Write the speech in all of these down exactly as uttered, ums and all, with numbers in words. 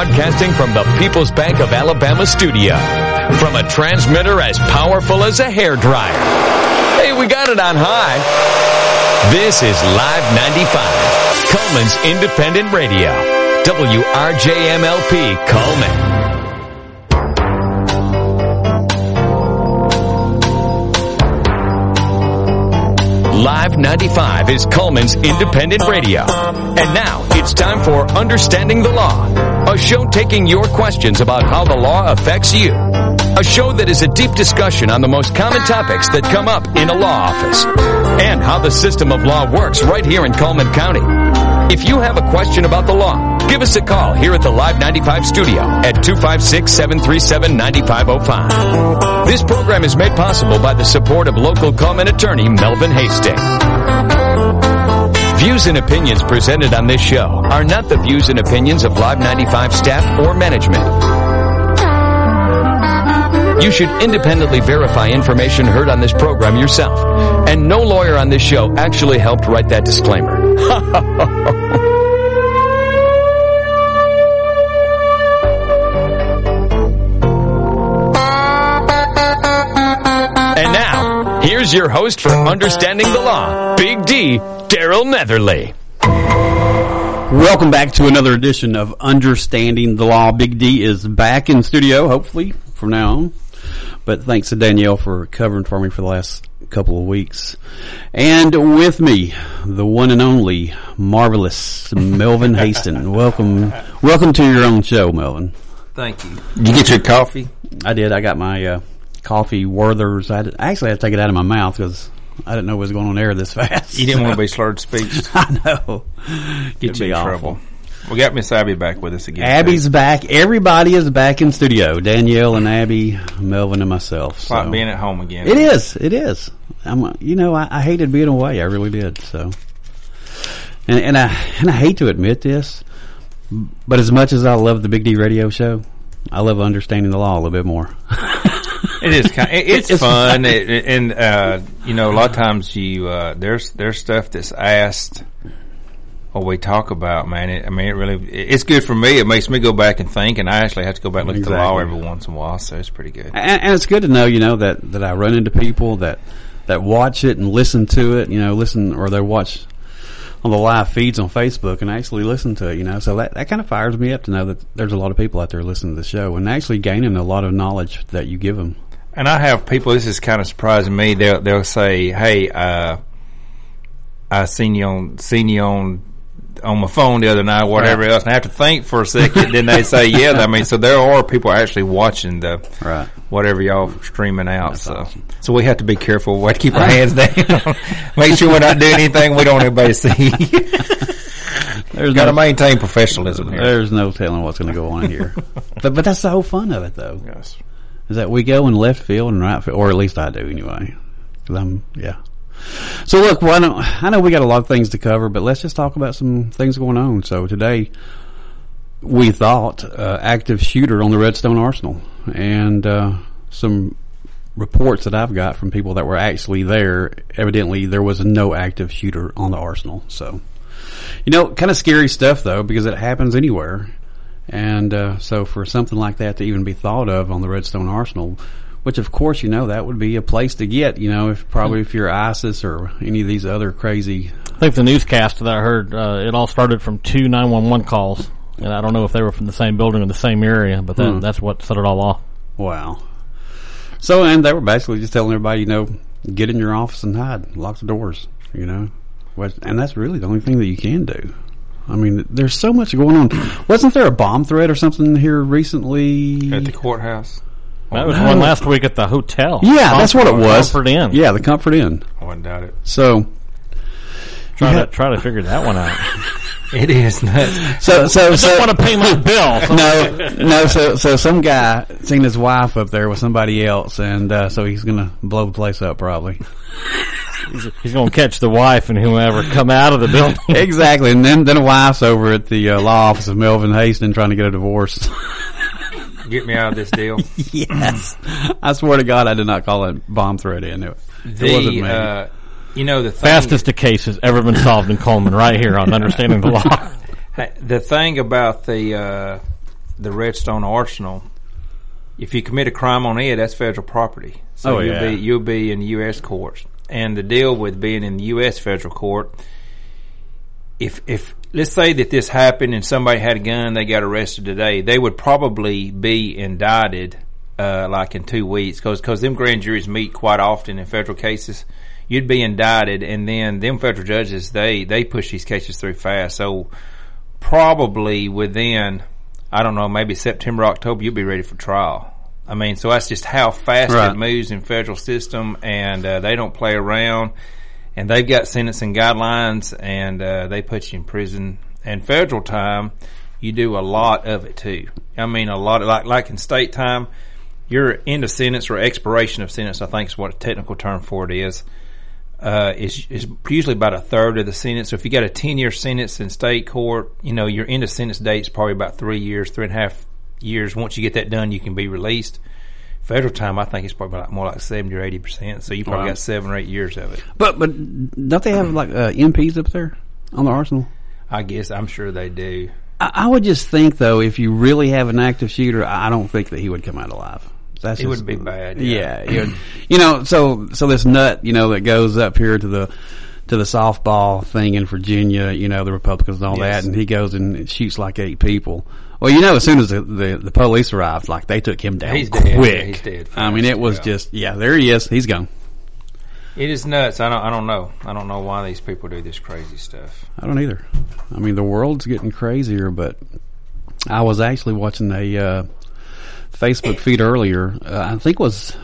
broadcasting from the People's Bank of Alabama studio. From a transmitter as powerful as a hairdryer. Hey, we got it on high. This is Live ninety-five, Coleman's Independent Radio. W R J M L P, Coleman. Live ninety-five is Coleman's Independent Radio. And now it's time for Understanding the Law, a show taking your questions about how the law affects you. A show that is a deep discussion on the most common topics that come up in a law office and how the system of law works right here in Coleman County. If you have a question about the law, give us a call here at the Live ninety-five studio at two five six, seven three seven, nine five zero five. This program is made possible by the support of local Coleman attorney Melvin Hastings. Views and opinions presented on this show are not the views and opinions of Live ninety-five staff or management. You should independently verify information heard on this program yourself, and no lawyer on this show actually helped write that disclaimer. And now, here's your host for Understanding the Law, Big D, Daryl Netherly. Welcome back to another edition of Understanding the Law. Big D is back in studio, hopefully, from now on. But thanks to Danielle for covering for me for the last couple of weeks. And with me, the one and only marvelous Melvin Hastings. Welcome, welcome to your own show, Melvin. Thank you. Did you get your coffee? I did. I got my uh, coffee Werther's. I, had, I actually had to take it out of my mouth because I didn't know what was going on air this fast. You didn't want to be slurred speech. I know. Get you in awful. trouble. We got Miss Abby back with us again. Abby's today. back. Everybody is back in studio. Danielle and Abby, Melvin and myself. It's so. like being at home again. It is. It is. I'm, you know, I, I hated being away. I really did. So, and, and I and I hate to admit this, but as much as I love the Big D radio show, I love Understanding the Law a little bit more. It is kind of, it, it's, it's fun, it, and uh, you know, a lot of times you uh, there's there's stuff that's asked. What we talk about, man, it, I mean, it really, it's good for me. It makes me go back and think, and I actually have to go back and look exactly. at the law every once in a while, so it's pretty good. And, and it's good to know, you know, that, that I run into people that, that watch it and listen to it, you know, listen, or they watch on the live feeds on Facebook and actually listen to it, you know, so that, that kind of fires me up to know that there's a lot of people out there listening to the show and actually gaining a lot of knowledge that you give them. And I have people, this is kind of surprising me, they'll, they'll say, hey, uh, I seen you on, seen you on, on my phone the other night, whatever right. else, and I have to think for a second, then they say, yeah, I mean, so there are people actually watching the, right. whatever y'all streaming out, That's so, awesome. so we have to be careful, we have to keep our hands down, make sure we're not doing anything we don't want everybody to see. There's got to no, maintain professionalism here. There's no telling what's going to go on here. but, but that's the whole fun of it, though. Yes. Is that we go in left field and right field, or at least I do anyway. Cause I'm, yeah. So look, well, I, know, I know we got a lot of things to cover, but let's just talk about some things going on. So today, we thought uh, active shooter on the Redstone Arsenal, and uh, some reports that I've got from people that were actually there. Evidently, there was no active shooter on the Arsenal. So, you know, kind of scary stuff though, because it happens anywhere, and uh, so for something like that to even be thought of on the Redstone Arsenal. Which, of course, you know, that would be a place to get, you know, if probably if you're ISIS or any of these other crazy. I think the newscast that I heard, uh, it all started from two nine one one calls. And I don't know if they were from the same building or the same area, but that, hmm. that's what set it all off. Wow. So, and they were basically just telling everybody, you know, get in your office and hide. Lock the doors, you know. And that's really the only thing that you can do. I mean, there's so much going on. Wasn't there a bomb threat or something here recently? At the courthouse? That was one last week at the hotel. Yeah, Comfort, that's what it was. Comfort Inn. Yeah, the Comfort Inn. I wouldn't doubt it. So, try to try to figure that one out. It is nuts. So, so, I so, just want to pay my bill. So. No, no. So, so some guy seen his wife up there with somebody else, and uh, so he's gonna blow the place up probably. He's, he's going to catch the wife and whoever come out of the building. Exactly, and then then a wife's over at the uh, law office of Melvin Hastings trying to get a divorce. Get me out of this deal. Yes. I swear to God, I did not call it bomb threat in. It, the, it wasn't me. Uh, you know, the thing fastest a case has ever been solved in Coleman right here on Understanding the Law. The thing about the uh, the Redstone Arsenal, if you commit a crime on it, that's federal property. So oh, you'll yeah. be you'll be in U S courts. And the deal with being in the U S federal court, if if let's say that this happened and somebody had a gun, they got arrested today, they would probably be indicted uh, like in two weeks because because them grand juries meet quite often in federal cases. You'd be indicted, and then them federal judges, they, they push these cases through fast. So probably within, I don't know, maybe September, October, you'll be ready for trial. I mean, so that's just how fast right. it moves in federal system, and uh, they don't play around. And they've got sentencing guidelines, and uh, they put you in prison. And federal time, you do a lot of it too. I mean, a lot of, like like in state time, your end of sentence or expiration of sentence, I think is what a technical term for it is. Uh, is, is usually about a third of the sentence. So if you got a ten-year sentence in state court, you know, your end of sentence date is probably about three years, three and a half years. Once you get that done, you can be released. Federal time, I think it's probably like more like seventy or eighty percent. So you probably wow. got seven or eight years of it. But but don't they have like uh, M Ps up there on the Arsenal? I guess I'm sure they do. I, I would just think though, if you really have an active shooter, I don't think that he would come out alive. That's it just, would be bad. Yeah, yeah would, you know. So so this nut, you know, that goes up here to the to the softball thing in Virginia, you know, the Republicans and all yes. that, and he goes and shoots like eight people. Well, you know, as soon as the the, the police arrived, like they took him down he's quick. Dead. Yeah, he's dead fast. I mean, it was yeah. just yeah. There he is. He's gone. It is nuts. I don't. I don't know. I don't know why these people do this crazy stuff. I don't either. I mean, the world's getting crazier, but I was actually watching a uh, Facebook feed earlier. Uh, I think it was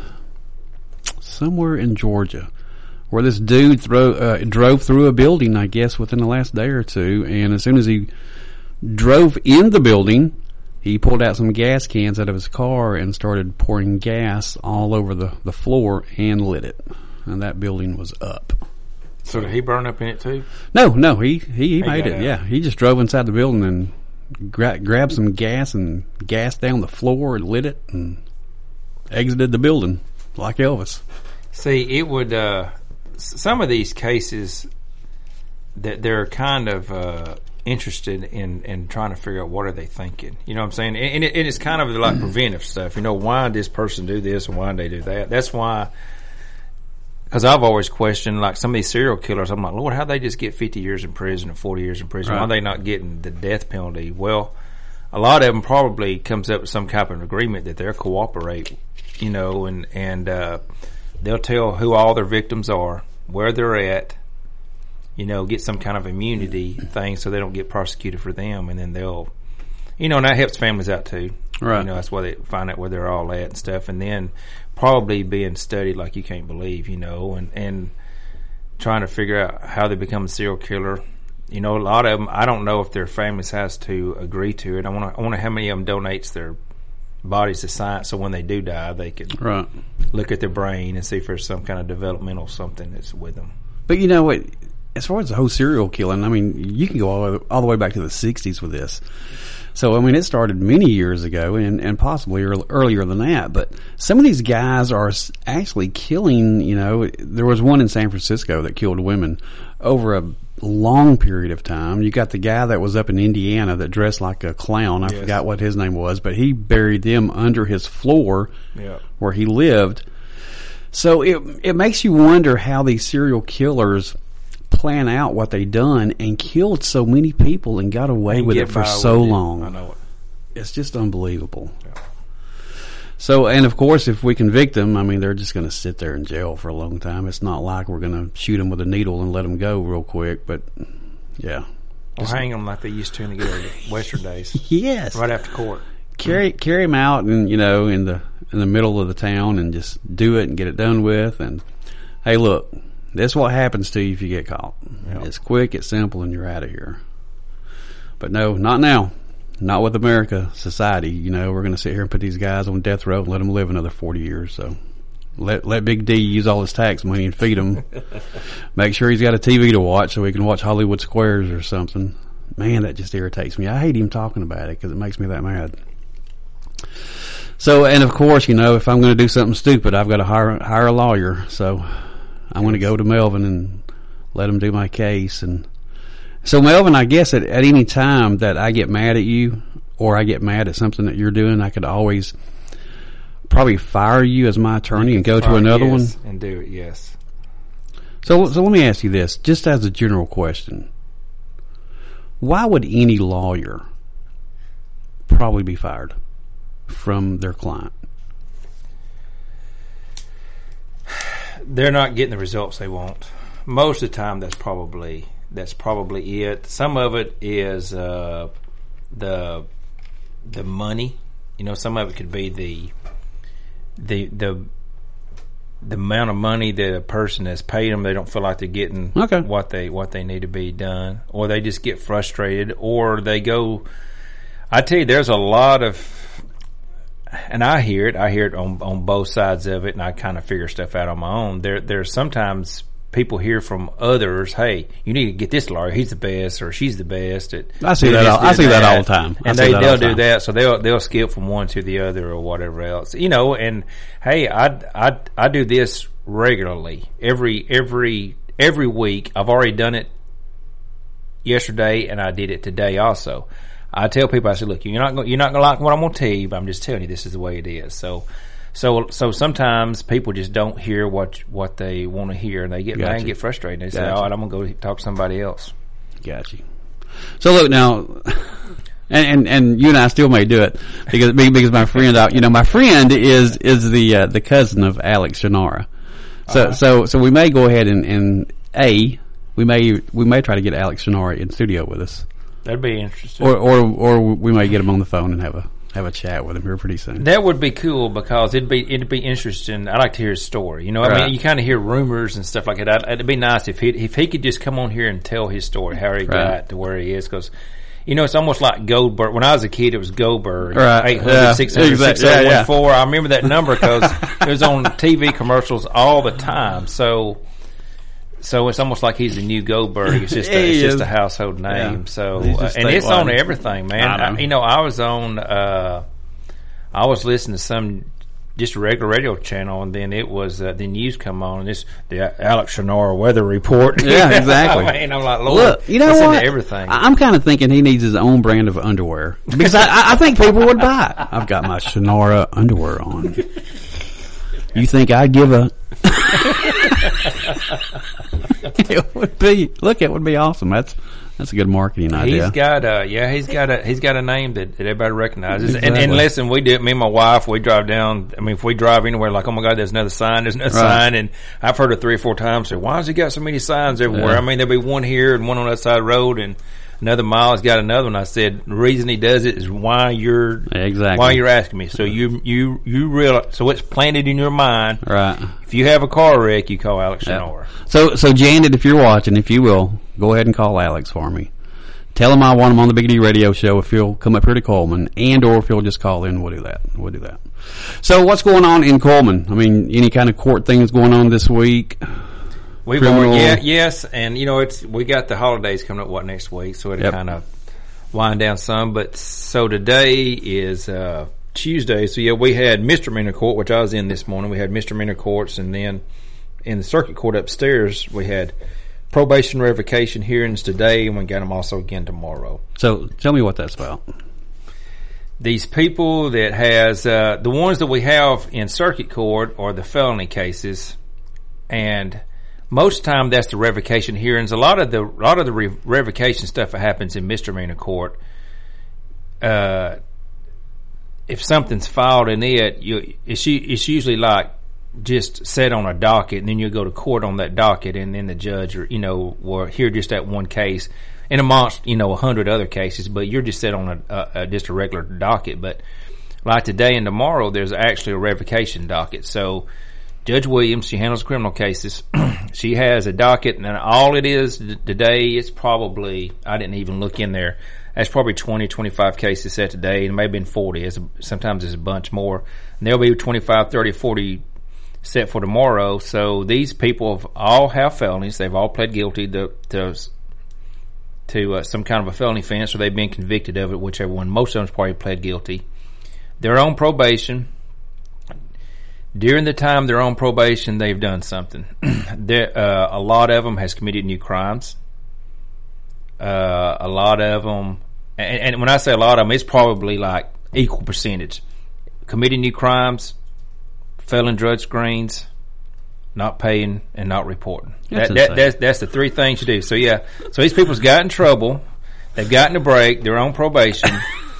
somewhere in Georgia, where this dude throw, uh, drove through a building, I guess, within the last day or two, and as soon as he drove in the building, he pulled out some gas cans out of his car and started pouring gas all over the, the floor and lit it. And that building was up. So did he burn up in it too? No, no, he, he, he, He made got it, out. yeah. He just drove inside the building and gra- grabbed some gas and gassed down the floor and lit it and exited the building like Elvis. See, it would, uh, some of these cases that they're kind of, uh, interested in, in trying to figure out what are they thinking. You know what I'm saying? And, and, it, and it's kind of like preventive stuff. You know, why did this person do this and why did they do that? That's why, because I've always questioned, like, some of these serial killers, I'm like, Lord, how'd they just get fifty years in prison or forty years in prison? Right. Why are they not getting the death penalty? Well, a lot of them probably comes up with some type of agreement that they'll cooperate, you know, and, and uh, they'll tell who all their victims are, where they're at, you know, get some kind of immunity thing so they don't get prosecuted for them, and then they'll, you know, and that helps families out too. Right. You know, that's why they find out where they're all at and stuff, and then probably being studied like you can't believe, you know, and, and trying to figure out how they become a serial killer. You know, a lot of them, I don't know if their families has to agree to it. I want to, I wonder how many of them donates their bodies to science so when they do die, they can Right. look at their brain and see if there's some kind of developmental something that's with them. But you know what? As far as the whole serial killing, I mean, you can go all the way, all the way back to the sixties with this. So, I mean, it started many years ago and, and possibly early, earlier than that. But some of these guys are actually killing, you know, there was one in San Francisco that killed women over a long period of time. You got the guy that was up in Indiana that dressed like a clown. I Yes. forgot what his name was, but he buried them under his floor Yeah. where he lived. So it it makes you wonder how these serial killers plan out what they done and killed so many people and got away And with get it for by so with it. long. I know it. It's just unbelievable. Yeah. So, and of course, if we convict them, I mean, they're just going to sit there in jail for a long time. It's not like we're going to shoot them with a needle and let them go real quick, but yeah. Or hang them like they used to in the good old Western days, Yes. right after court. Carry, carry them out and, you know, in the, in the middle of the town and just do it and get it done with. And hey, look, this is what happens to you if you get caught. Yep. It's quick, it's simple, and you're out of here. But no, not now. Not with America society. You know, we're going to sit here and put these guys on death row and let them live another forty years. So let let Big D use all his tax money and feed him. Make sure he's got a T V to watch so he can watch Hollywood Squares or something. Man, that just irritates me. I hate even talking about it because it makes me that mad. So, and of course, you know, if I'm going to do something stupid, I've got to hire hire a lawyer. So I'm going to go to Melvin and let him do my case. And so, Melvin, I guess at, at any time that I get mad at you or I get mad at something that you're doing, I could always probably fire you as my attorney and go to another yes, one and do it. Yes. So, so let me ask you this, just as a general question: why would any lawyer probably be fired from their client? They're not getting the results they want. Most of the time, that's probably that's probably it. Some of it is uh, the the money. You know, some of it could be the the the the amount of money that a person has paid them. They don't feel like they're getting okay. what they what they need to be done, or they just get frustrated, or they go. I tell you, there's a lot of. And I hear it. I hear it on on both sides of it, and I kind of figure stuff out on my own. There, there's sometimes people hear from others, "Hey, you need to get this lawyer. He's the best, or she's the best." At, I see that. All, I see that. that all the time. I and they they'll do that, so they'll they'll skip from one to the other or whatever else, you know. And hey, I I I do this regularly every every every week. I've already done it yesterday, and I did it today also. I tell people, I say, look, you're not gonna, you're not going to like what I'm going to tell you, but I'm just telling you this is the way it is. So, so, so sometimes people just don't hear what what they want to hear, and they get gotcha. mad and get frustrated. They gotcha. say, all right, I'm going to go talk to somebody else. Got you. So look now, and, and and you and I still may do it because because my friend, you know, my friend is is the uh, the cousin of Alex Shannara. So uh-huh. so so we may go ahead and, and a we may we may try to get Alex Shannara in studio with us. That'd be interesting. Or, or, or we might get him on the phone and have a have a chat with him here pretty soon. That would be cool because it'd be it'd be interesting. I like to hear his story. You know, I right. mean, you kind of hear rumors and stuff like that. It'd be nice if he if he could just come on here and tell his story, how he right. got to where he is. Because you know, it's almost like Goldberg. When I was a kid, it was Goldberg, right. eight hundred, yeah. six hundred, exactly. six oh one four. I remember that number because it was on T V commercials all the time. So. So it's almost like he's a new Goldberg. It's just a, it's just a household name. Yeah. So uh, and it's on everything, man. I I, you know, I was on. Uh, I was listening to some just a regular radio channel, and then it was uh, the news come on, and it's the Alex Shannara weather report. Yeah, exactly. And I'm like, Lord, look, you know it's what? Into everything. I'm kind of thinking he needs his own brand of underwear because I, I think people would buy it. I've got my Shannara underwear on. You think I'd give a? It would be. Look, it would be awesome. That's that's a good marketing idea. He's got a yeah. He's got a he's got a name that, that everybody recognizes. Exactly. And, and listen, we do it. Me and my wife, we drive down. I mean, if we drive anywhere, like, oh my God, there's another sign. There's another right. sign. And I've heard it three or four times. So why has he got so many signs everywhere? Yeah. I mean, there'll be one here and one on that side of the road, and another mile has got another one. I said the reason he does it is why you're exactly why you're asking me. So you you you realize. So it's planted in your mind. Right. If you have a car wreck, you call Alex Shannara. Yeah. So so Janet, if you're watching, if you will, go ahead and call Alex for me. Tell him I want him on the Big D Radio Show. If he'll come up here to Coleman, and or if he'll just call in, we'll do that. We'll do that. So what's going on in Coleman? I mean, any kind of court things going on this week? We've already, yeah, yes, and you know, it's we got the holidays coming up what next week, so it'll yep. kind of wind down some. But so today is uh, Tuesday, so yeah, we had misdemeanor court, which I was in this morning. We had misdemeanor courts, and then in the circuit court upstairs, we had probation revocation hearings today, and we got them also again tomorrow. So tell me what that's about. These people that has uh, the ones that we have in circuit court are the felony cases, and most of the time that's the revocation hearings. A lot of the a lot of the re- revocation stuff that happens in misdemeanor court. Uh, if something's filed in it, you it's it's usually like just set on a docket, and then you go to court on that docket, and then the judge, or you know, will hear just that one case, and amongst you know a hundred other cases, but you're just set on a, a, a just a regular docket. But like today and tomorrow, there's actually a revocation docket. So Judge Williams, she handles criminal cases. She has a docket, and all it is today, it's probably, I didn't even look in there, that's probably twenty, twenty-five cases set today, and maybe been forty. It's a, sometimes it's a bunch more. And there'll be twenty-five, thirty, forty set for tomorrow. So these people have all have felonies. They've all pled guilty to to, to uh, some kind of a felony offense, or they've been convicted of it, whichever one. Most of them's probably pled guilty. They're on probation. During the time they're on probation, they've done something. uh, a lot of them has committed new crimes. Uh, a lot of them and, and when I say a lot of them, it's probably like equal percentage. Committing new crimes, failing drug screens, not paying, and not reporting. That's, that, that, that's, that's the three things you do. So, yeah. So these people's got in trouble. They've gotten a break. They're on probation.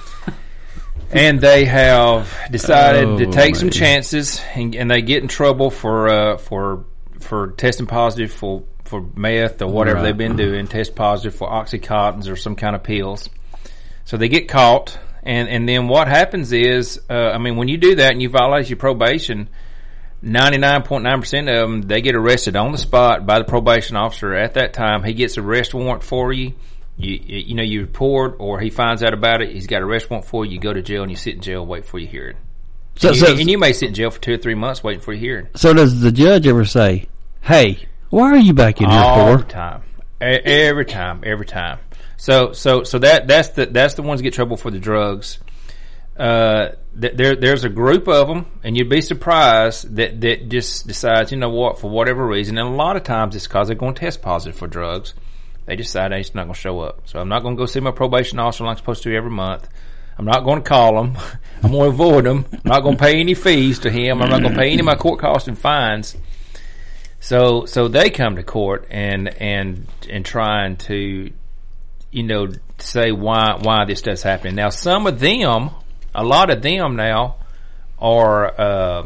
And they have decided oh, to take man. some chances, and, and they get in trouble for uh, for for testing positive for, for meth or whatever right. they've been doing, test positive for Oxycontins or some kind of pills. So they get caught, and, and then what happens is, uh, I mean, when you do that and you violate your probation, ninety-nine point nine percent of them, they get arrested on the spot by the probation officer at that time. He gets an arrest warrant for you. You, you know, you report, or he finds out about it. He's got an arrest warrant for you. You go to jail and you sit in jail, wait for your hearing. So, and, you, so, and you may sit in jail for two or three months waiting for your hearing. So does the judge ever say, "Hey, why are you back in here All for?" the time, A- every time, every time. So, so, so that that's the that's the ones that get trouble for the drugs. Uh, th- there there's a group of them, and you'd be surprised that that just decides, you know what, for whatever reason, and a lot of times it's because they're going to test positive for drugs. They decide they're just not going to show up. So I'm not going to go see my probation officer like I'm supposed to every month. I'm not going to call him. I'm going to avoid him. I'm not going to pay any fees to him. I'm not going to pay any of my court costs and fines. So so they come to court and and and trying to, you know, say why why this does happen. Now some of them, a lot of them now are. Uh,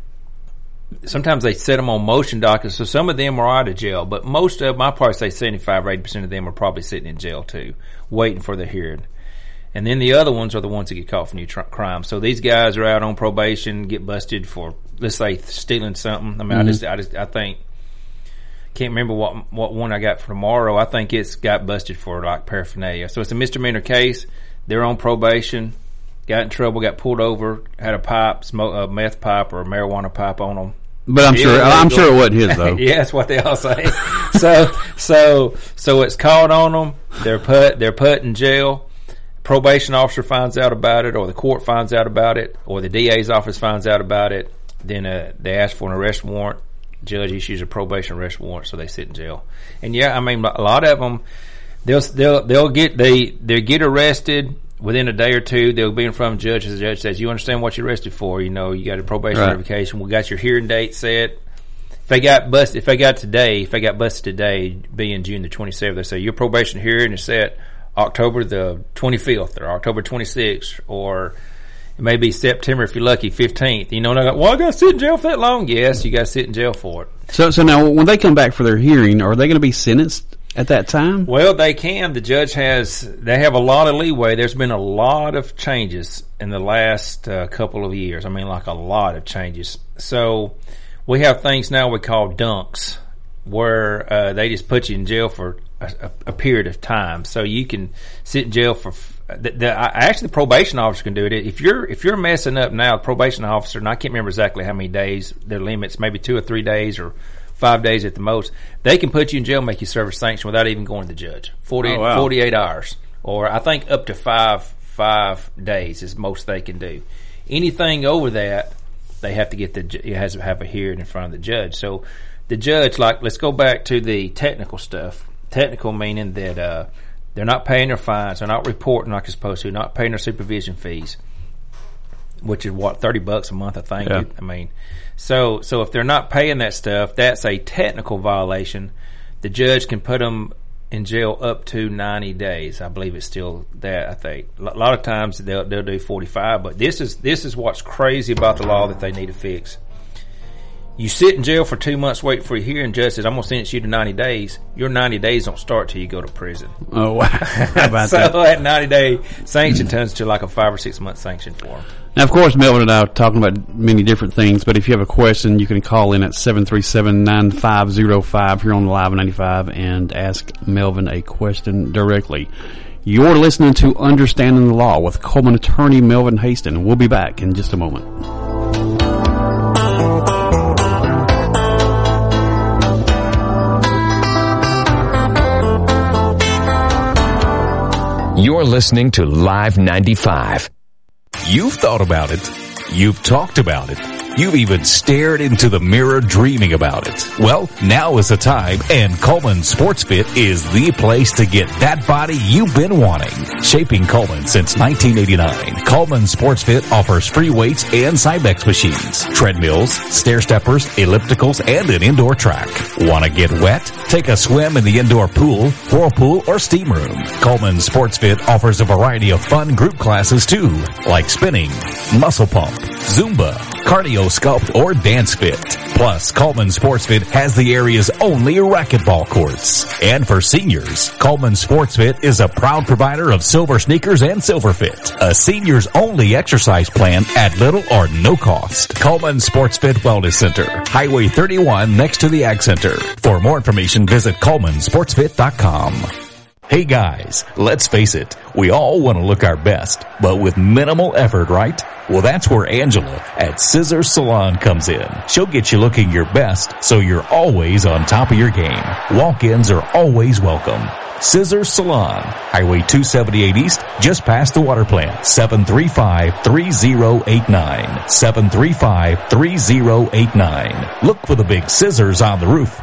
Sometimes they set them on motion dockets, so some of them are out of jail, but most of them, I probably say seventy-five or eighty percent of them are probably sitting in jail too, waiting for their hearing. And then the other ones are the ones that get caught for new tr- crimes. So these guys are out on probation, get busted for, let's say, stealing something. I mean, mm-hmm. I just, I just, I think, can't remember what what one I got for tomorrow. I think it's got busted for like paraphernalia. So it's a misdemeanor case. They're on probation, got in trouble, got pulled over, had a pipe, smoke, a meth pipe or a marijuana pipe on them. But I'm sure, I'm sure it wasn't his though. Yeah, that's what they all say. so, so, so it's called on them. They're put, they're put in jail. Probation officer finds out about it, or the court finds out about it, or the D A's office finds out about it. Then uh, they ask for an arrest warrant. Judge issues a probation arrest warrant, so they sit in jail. And yeah, I mean, a lot of them, they'll they'll they'll get they they get arrested. Within a day or two, they'll be in front of the judge, and the judge says, "You understand what you're arrested for? You know, you got a probation right. verification. We got your hearing date set. If they got busted, if they got today, if they got busted today, being June the twenty-seventh, they say your probation hearing is set October the twenty-fifth or October twenty-sixth, or it may be September if you're lucky, fifteenth. You know, and I go, well, I got to sit in jail for that long. Yes, you got to sit in jail for it. So, so now when they come back for their hearing, are they going to be sentenced at that time? Well, they can. The judge has, they have a lot of leeway. There's been a lot of changes in the last uh, couple of years. I mean, like a lot of changes. So we have things now we call dunks, where uh, they just put you in jail for a, a, a period of time. So you can sit in jail for, the, the, actually the probation officer can do it. If you're, if you're messing up now, the probation officer, and I can't remember exactly how many days, their limits, maybe two or three days or five days at the most, they can put you in jail, make you serve a sanction without even going to the judge. forty, oh, wow. forty-eight hours, or I think up to five five days is most they can do. Anything over that, they have to get the it has to have a hearing in front of the judge. So the judge, like, let's go back to the technical stuff. Technical meaning that uh, they're not paying their fines, they're not reporting like they're supposed to, not paying their supervision fees, which is what, thirty bucks a month, I think. Yeah. I mean, so so if they're not paying that stuff, that's a technical violation. The judge can put them in jail up to ninety days. I believe it's still that. I think a lot of times they'll they'll do forty-five. But this is this is what's crazy about the law that they need to fix. You sit in jail for two months, wait for your hearing. Judge says, I'm going to sentence you to ninety days. Your ninety days don't start till you go to prison. Oh, wow. How about so that? that ninety-day sanction turns to like a five or six month sanction for them. Now, of course, Melvin and I are talking about many different things, but if you have a question, you can call in at seven three seven, nine five zero five here on Live ninety-five and ask Melvin a question directly. You're listening to Understanding the Law with Coleman attorney Melvin Haston. We'll be back in just a moment. You're listening to Live ninety-five. You've thought about it. You've talked about it. You've even stared into the mirror dreaming about it. Well, now is the time, and Coleman Sports Fit is the place to get that body you've been wanting. Shaping Coleman since nineteen eighty-nine, Coleman Sports Fit offers free weights and Cybex machines, treadmills, stair steppers, ellipticals, and an indoor track. Want to get wet? Take a swim in the indoor pool, whirlpool, or steam room. Coleman Sports Fit offers a variety of fun group classes too, like spinning, muscle pump, Zumba, cardio sculpt, or dance fit. Plus, Coleman Sports Fit has the area's only racquetball courts. And for seniors, Coleman Sports Fit is a proud provider of Silver Sneakers and Silver Fit, a seniors only exercise plan at little or no cost. Coleman Sports Fit Wellness Center, Highway thirty-one next to the Ag Center. For more information, visit Coleman Sports Fit dot com. Hey guys, let's face it, we all want to look our best, but with minimal effort, right? Well, that's where Angela at Scissors Salon comes in. She'll get you looking your best, so you're always on top of your game. Walk-ins are always welcome. Scissors Salon, Highway two seventy-eight East, just past the water plant, seven three five, three zero eight nine, seven three five, three zero eight nine. Look for the big scissors on the roof.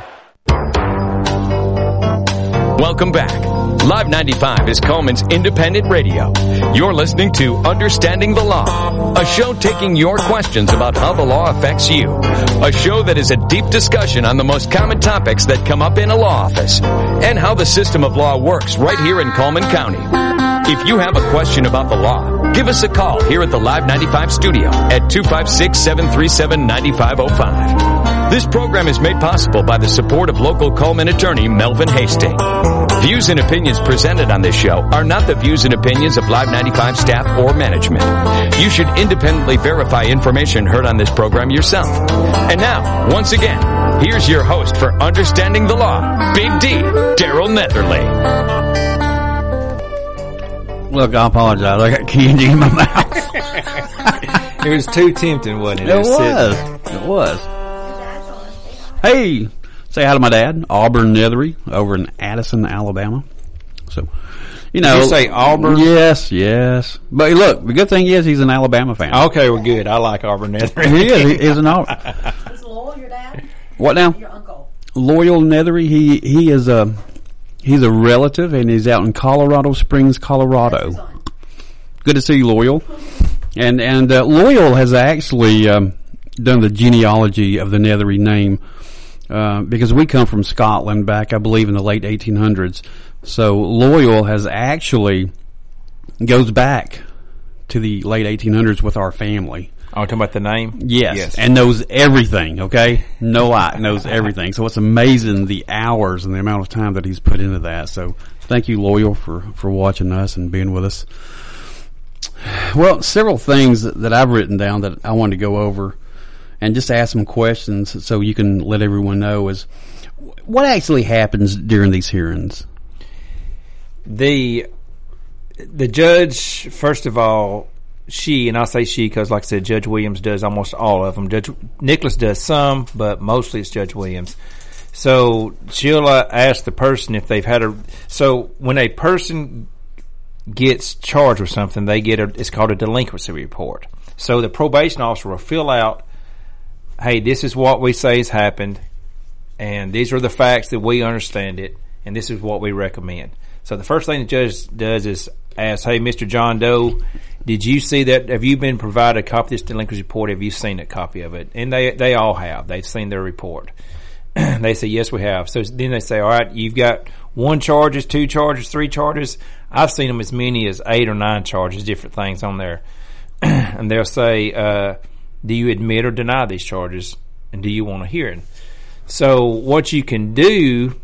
Welcome back. Live ninety-five is Coleman's independent radio. You're listening to Understanding the Law, a show taking your questions about how the law affects you. A show that is a deep discussion on the most common topics that come up in a law office and how the system of law works right here in Coleman County. If you have a question about the law, give us a call here at the Live ninety-five studio at two five six, seven three seven, nine five zero five. This program is made possible by the support of local Coleman attorney Melvin Hastings. Views and opinions presented on this show are not the views and opinions of Live ninety-five staff or management. You should independently verify information heard on this program yourself. And now, once again, here's your host for Understanding the Law, Big D, Daryl Netherly. Look, I apologize. I got candy in my mouth. It was too tempting, wasn't it? It, it was. It was. Hey, say hi to my dad, Auburn Nethery, over in Addison, Alabama. So, you know. Did you say Auburn? Yes, yes. But look, the good thing is he's an Alabama fan. Okay, well, good. I like Auburn Nethery. He is. He is an Auburn. Is Loyal your dad? What now? Your uncle. Loyal Nethery. He he is a he's a relative, and he's out in Colorado Springs, Colorado. Good to see you, Loyal. And and uh, Loyal has actually um, done the genealogy of the Nethery name. Uh, because we come from Scotland back, I believe, in the late eighteen hundreds. So Loyal has actually goes back to the late eighteen hundreds with our family. Oh, talking about the name? Yes, yes. And knows everything, okay? No lie, knows everything. So it's amazing the hours and the amount of time that he's put into that. So thank you, Loyal, for, for watching us and being with us. Well, several things that, that I've written down that I wanted to go over and just ask some questions so you can let everyone know is what actually happens during these hearings? The the judge, first of all, she, and I'll say she because, like I said, Judge Williams does almost all of them. Judge Nicholas does some, but mostly it's Judge Williams. So she'll uh, ask the person if they've had a. So when a person gets charged with something, they get a. It's called a delinquency report. So the probation officer will fill out, hey, this is what we say has happened, and these are the facts that we understand it, and this is what we recommend. So the first thing the judge does is ask, hey, Mister John Doe, did you see that? Have you been provided a copy of this delinquency report? Have you seen a copy of it? And they they all have. They've seen their report. They say, yes, we have. So then they say, all right, you've got one charges, two charges, three charges. I've seen them as many as eight or nine charges, different things on there. And they'll say, uh, do you admit or deny these charges, and do you want a hearing? So what you can do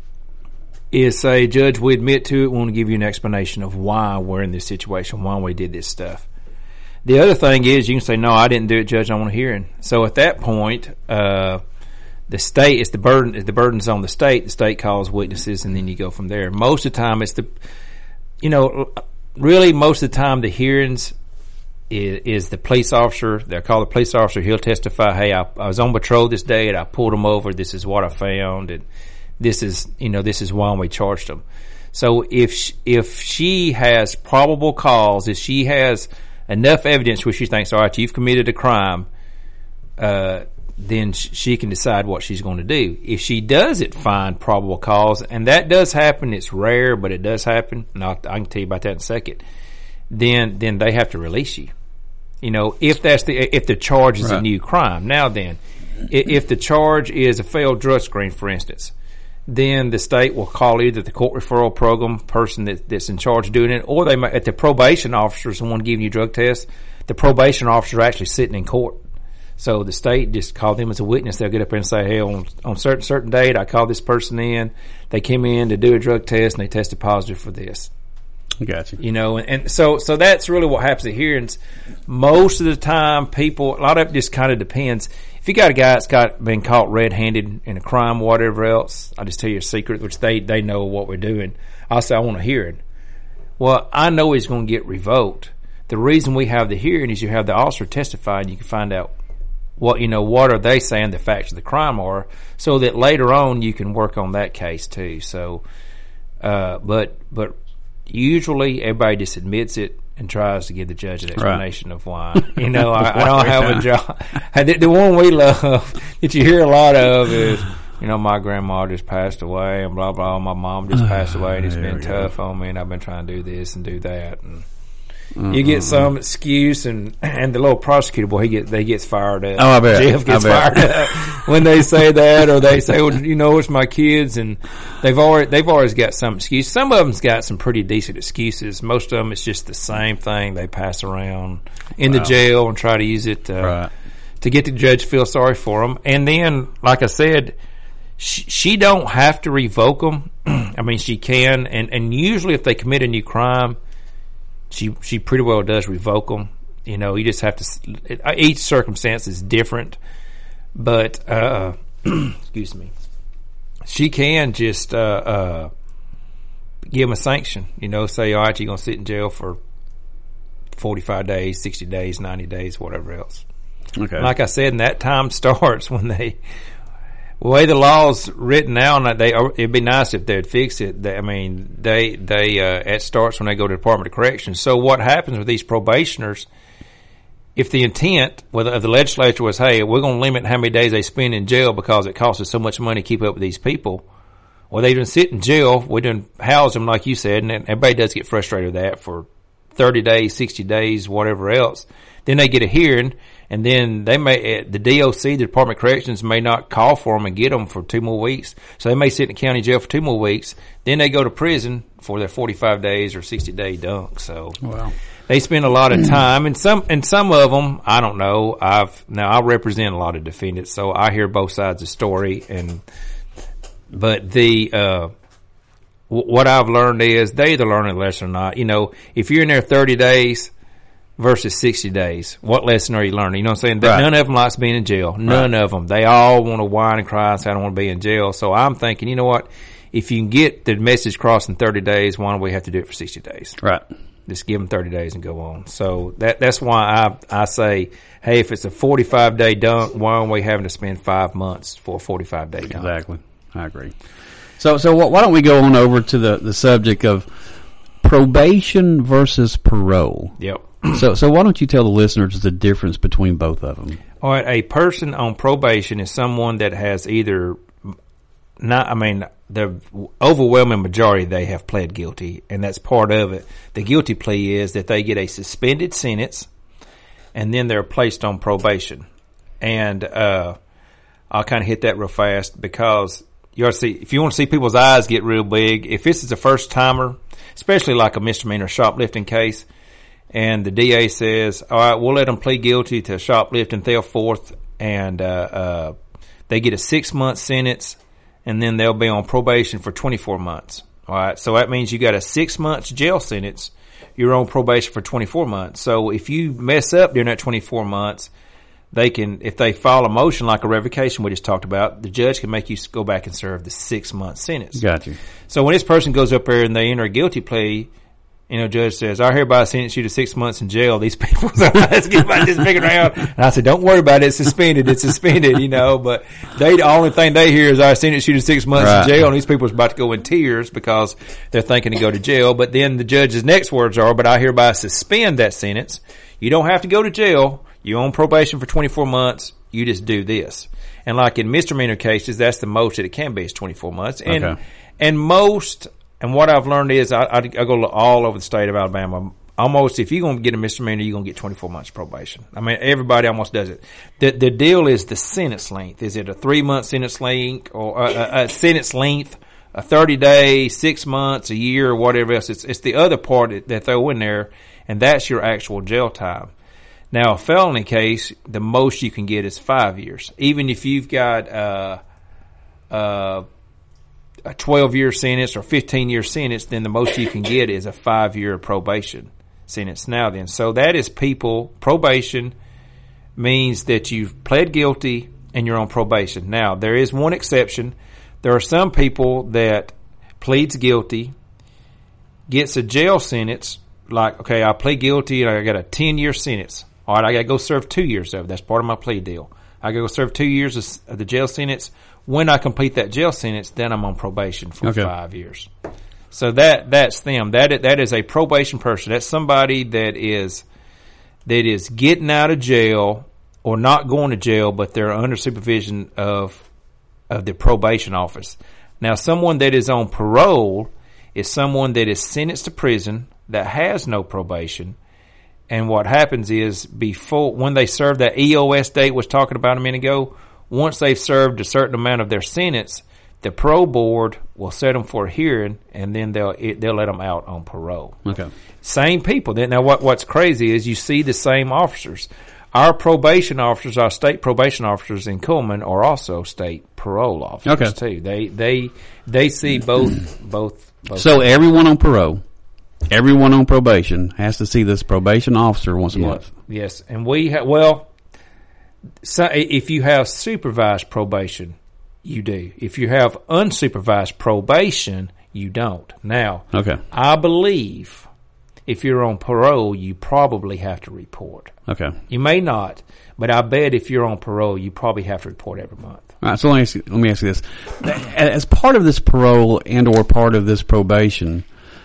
is say, Judge, we admit to it. We want to give you an explanation of why we're in this situation, why we did this stuff. The other thing is you can say, no, I didn't do it, Judge. I want a hearing. So at that point, uh, the state, it's the burden, if the burden's on the state, the state calls witnesses, and then you go from there. Most of the time, it's the, you know, really most of the time the hearings is, is the police officer. They'll call the police officer. He'll testify, hey, I, I was on patrol this day and I pulled them over. This is what I found. And this is, you know, this is why we charged them. So if, she, if she has probable cause, if she has enough evidence where she thinks, all right, you've committed a crime, uh, then sh- she can decide what she's going to do. If she doesn't find probable cause, and that does happen, it's rare, but it does happen, and I'll, I can tell you about that in a second, then then they have to release you. You know, if that's the if the charge is right. a new crime. Now then, if the charge is a failed drug screen, for instance, then the state will call either the court referral program person that, that's in charge of doing it, or they might, at the probation officer, someone giving you drug tests, the probation officer is actually sitting in court. So the state just called them as a witness. They'll get up there and say, hey, on on certain certain date, I called this person in. They came in to do a drug test, and they tested positive for this. Gotcha. You know, and, and so so that's really what happens at hearings. Most of the time, people, a lot of it just kind of depends. If you got a guy that's got been caught red-handed in a crime, whatever else, I'll just tell you a secret, which they, they know what we're doing. I'll say, I want a hearing. Well, I know he's going to get revoked. The reason we have the hearing is you have the officer testify, and you can find out what, you know, what are they saying the facts of the crime are, so that later on you can work on that case too. So, uh, but, but usually everybody just admits it and tries to give the judge an explanation right. of why. You know, I, I don't have a job. The, the one we love that you hear a lot of is, you know, my grandma just passed away and blah, blah. My mom just passed away and it's been tough on me and I've been trying to do this and do that. And mm-hmm. you get some excuse and, and the little prosecutor, boy, he gets, they gets fired up. Oh, I bet. Jeff gets I bet. fired up when they say that, or they say, well, you know, it's my kids, and they've already, they've always got some excuse. Some of them's got some pretty decent excuses. Most of them, it's just the same thing they pass around in wow. the jail and try to use it, uh, right. to get the judge to feel sorry for them. And then, like I said, she, she don't have to revoke them. I mean, she can, and, and usually if they commit a new crime, She she pretty well does revoke them. You know, you just have to. Each circumstance is different, but uh, excuse me. She can just uh, uh, give them a sanction. You know, say, all right, you're gonna sit in jail for forty-five days, sixty days, ninety days, whatever else. Okay. Like I said, and that time starts when they. The way the law's written now, and they it'd be nice if they'd fix it. They, I mean, they they uh, it starts when they go to the Department of Corrections. So what happens with these probationers? If the intent of the legislature was, hey, we're going to limit how many days they spend in jail because it costs us so much money to keep up with these people, well, they didn't sit in jail. We didn't house them, like you said, and everybody does get frustrated with that for thirty days, sixty days, whatever else. Then they get a hearing. And then they may, the D O C, the Department of Corrections, may not call for them and get them for two more weeks. So they may sit in the county jail for two more weeks. Then they go to prison for their forty-five days or sixty day dunk. So wow. They spend a lot of time, and some, and some of them, I don't know. I've now I represent a lot of defendants, so I hear both sides of the story. And but the uh, w- what I've learned is they either learn a lesson or not. You know, if you're in there thirty days. Versus sixty days. What lesson are you learning? You know what I'm saying? Right. None of them likes being in jail. None right. of them. They all want to whine and cry and say, I don't want to be in jail. So I'm thinking, you know what? If you can get the message across in thirty days, why don't we have to do it for sixty days? Right. Just give them thirty days and go on. So that that's why I I say, hey, if it's a forty-five day dunk, why aren't we having to spend five months for a forty-five day dunk? Exactly. I agree. So so why don't we go on over to the, the subject of probation versus parole? Yep. So, so why don't you tell the listeners the difference between both of them? All right, a person on probation is someone that has either not. I mean, the overwhelming majority they have pled guilty, and that's part of it. The guilty plea is that they get a suspended sentence, and then they're placed on probation. And uh, I'll kind of hit that real fast because you ought to see if you want to see people's eyes get real big. If this is a first timer, especially like a misdemeanor shoplifting case. And the D A says, all right, we'll let them plead guilty to shoplifting, theft, forth, and uh, uh, they get a six-month sentence, and then they'll be on probation for twenty-four months. All right, so that means you got a six-month jail sentence. You're on probation for twenty-four months. So if you mess up during that twenty-four months, they can, if they file a motion like a revocation we just talked about, the judge can make you go back and serve the six-month sentence. Gotcha. So when this person goes up there and they enter a guilty plea, you know, judge says, I hereby sentence you to six months in jail. These people's eyes get about this big around. And I said, don't worry about it. It's suspended. It's suspended, you know, but they, the only thing they hear is I sentence you to six months right. in jail. And these people are about to go in tears because they're thinking to go to jail. But then the judge's next words are, but I hereby suspend that sentence. You don't have to go to jail. You're on probation for twenty-four months. You just do this. And like in misdemeanor cases, that's the most that it can be is twenty-four months. And Okay. and most, and what I've learned is I, I, I go all over the state of Alabama. Almost, if you're going to get a misdemeanor, you're going to get twenty-four months probation. I mean, everybody almost does it. The the deal is the sentence length. Is it a three month sentence length or a, a, a sentence length, a thirty day, six months, a year, or whatever else? It's it's the other part that they throw in there, and that's your actual jail time. Now, a felony case, the most you can get is five years. Even if you've got uh, uh, a twelve year sentence or fifteen year sentence, then the most you can get is a five year probation sentence now then. So that is people, probation means that you've pled guilty and you're on probation. Now, there is one exception. There are some people that pleads guilty, gets a jail sentence, like, okay, I plead guilty and I got a ten year sentence. All right, I got to go serve two years of it. That's part of my plea deal. I got to go serve two years of the jail sentence. When I complete that jail sentence, then I'm on probation for Okay. five years. So that that's them. That that is a probation person. That's somebody that is that is getting out of jail or not going to jail, but they're under supervision of of the probation office. Now, someone that is on parole is someone that is sentenced to prison that has no probation. And what happens is before when they serve that E O S date was talking about a minute ago, once they've served a certain amount of their sentence, the parole board will set them for a hearing, and then they'll they'll let them out on parole. Okay. Same people. Now, what what's crazy is you see the same officers. Our probation officers, our state probation officers in Cullman, are also state parole officers Okay. too. They they they see both both. both So everyone on parole, everyone on probation has to see this probation officer once a Yeah. month. Yes, and we have well. So if you have supervised probation, you do. If you have unsupervised probation, you don't. Now, Okay. I believe if you're on parole, you probably have to report. Okay. You may not, but I bet if you're on parole, you probably have to report every month. All right, so let me ask you, let me ask you this: as part of this parole and or part of this probation,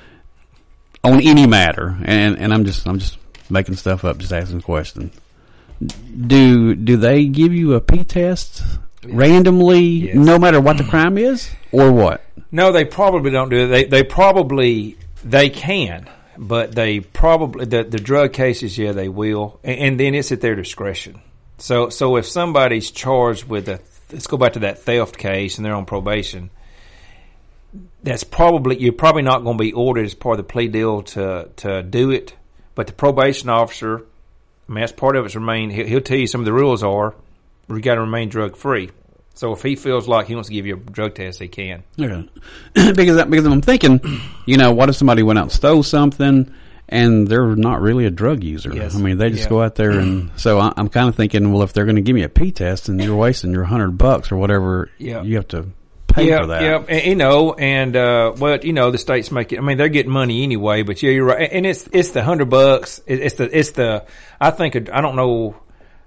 on any matter, and and I'm just I'm just making stuff up, just asking questions. Do do they give you a P test randomly, Yes. no matter what the crime is, or what? No, they probably don't do it. They they probably they can, but they probably the the drug cases, yeah, they will, and, and then it's at their discretion. So so if somebody's charged with a, let's go back to that theft case, and they're on probation, that's probably you're probably not going to be ordered as part of the plea deal to to do it, but the probation officer, I mean, that's part of it's remain. He'll, he'll tell you some of the rules are. You got to remain drug free. So if he feels like he wants to give you a drug test, he can. Okay. because because I'm thinking, you know, what if somebody went out and stole something and they're not really a drug user? Yes. I mean, they just Yeah. go out there and so I, I'm kind of thinking, well, if they're going to give me a P test and you're wasting your hundred bucks or whatever, Yeah. you have to pay yeah, for that. Yeah, and, you know, and uh, well, you know, the states make it. I mean, they're getting money anyway, but yeah, you're right. And it's it's the hundred bucks. It, it's the it's the. I think I don't know.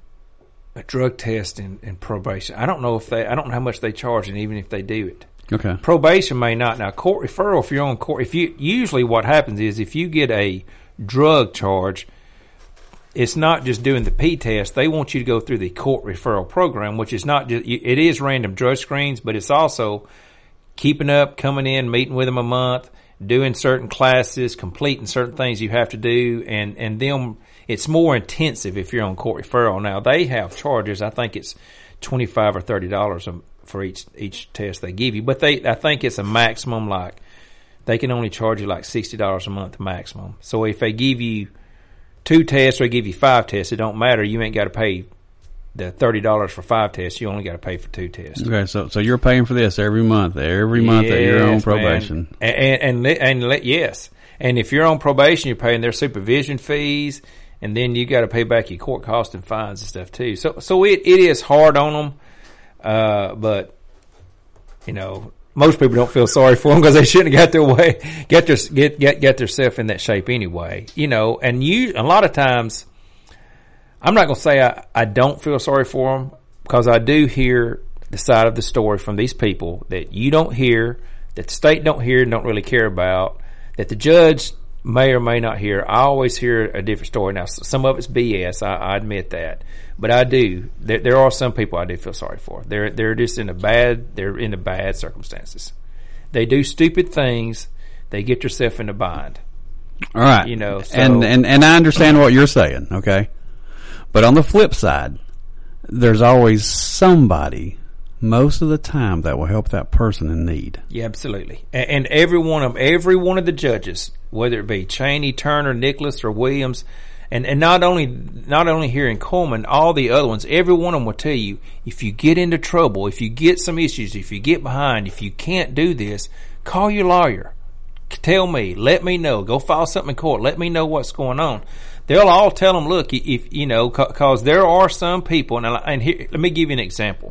A drug test and, and probation. I don't know if they. I don't know how much they charge, and even if they do it, Okay. probation may not. Now, court referral. If you're on court, if you usually what happens is if you get a drug charge, it's not just doing the P test. They want you to go through the court referral program, which is not just. It is random drug screens, but it's also keeping up, coming in, meeting with them a month, doing certain classes, completing certain things you have to do, and and them. It's more intensive if you're on court referral. Now they have charges. I think it's twenty five or thirty dollars for each each test they give you. But they, I think it's a maximum. Like they can only charge you like sixty dollars a month maximum. So if they give you two tests or they give you five tests, it don't matter. You ain't got to pay the thirty dollars for five tests. You only got to pay for two tests. Okay. So so you're paying for this every month, every month that you're on Yes, probation. man. And and and, and, and yes, and if you're on probation, you're paying their supervision fees. And then you got to pay back your court costs and fines and stuff too. So, so it, it is hard on them. Uh, but you know, most people don't feel sorry for them because they shouldn't have got their way, get their, get, get, get themselves in that shape anyway. You know, and you, a lot of times, I'm not going to say I, I don't feel sorry for them because I do hear the side of the story from these people that you don't hear, that the state don't hear and don't really care about, that the judge may or may not hear. I always hear a different story. Now, some of it's B S. I, I admit that, but I do. There, there are some people I do feel sorry for. They're they're just in a bad. They're in a bad circumstances. They do stupid things. They get themselves in a bind. All right. You know, so, and, and and I understand what you're saying, okay? But on the flip side, there's always somebody most of the time that will help that person in need. Yeah, absolutely. And, and every one of every one of the judges, whether it be Cheney, Turner, Nicholas, or Williams, and, and not only not only here in Coleman, all the other ones, every one of them will tell you, if you get into trouble, if you get some issues, if you get behind, if you can't do this, call your lawyer. Tell me, let me know. Go file something in court. Let me know what's going on. They'll all tell them, look, if you know, because there are some people, and, and here, let me give you an example.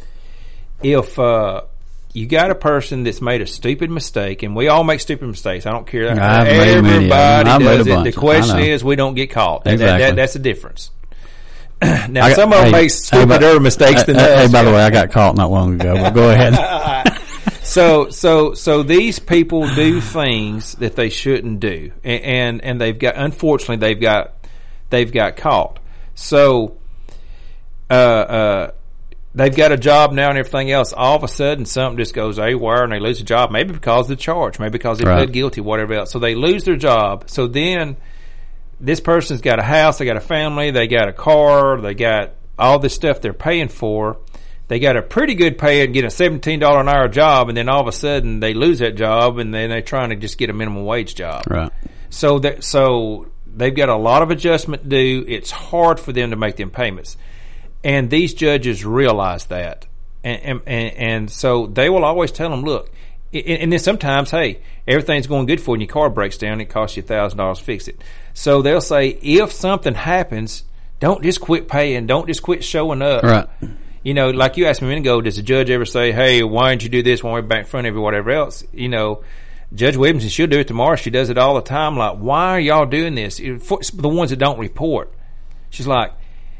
If uh, you got a person that's made a stupid mistake, and we all make stupid mistakes, I don't care. I've Everybody does it. Bunch. The question is, we don't get caught. That, Exactly. that, that, that's the difference. Now, got, some of them hey, make stupider hey, mistakes than hey, others. Hey, by the way, I got caught not long ago, but go ahead. So, so, so these people do things that they shouldn't do, and, and, and they've got, unfortunately, they've got, they've got caught. So, uh, uh, they've got a job now and everything else. All of a sudden, something just goes awry and they lose a job, maybe because of the charge, maybe because they right. pled guilty, whatever else. So they lose their job. So then, this person's got a house, they got a family, they got a car, they got all this stuff they're paying for. They got a pretty good pay and get a seventeen dollars an hour job, and then all of a sudden they lose that job, and then they're trying to just get a minimum wage job. Right. So that so they've got a lot of adjustment to do. It's hard for them to make them payments, and these judges realize that, and and, and so they will always tell them, look, and then sometimes, hey, everything's going good for you, and your car breaks down, it costs you a thousand dollars to fix it. So they'll say, if something happens, don't just quit paying, don't just quit showing up. Right. You know, like you asked me a minute ago, does the judge ever say, hey, why didn't you do this when we're back in front of you, whatever else? You know, Judge Williams, and she'll do it tomorrow. She does it all the time. Like, why are y'all doing this? For the ones that don't report. She's like,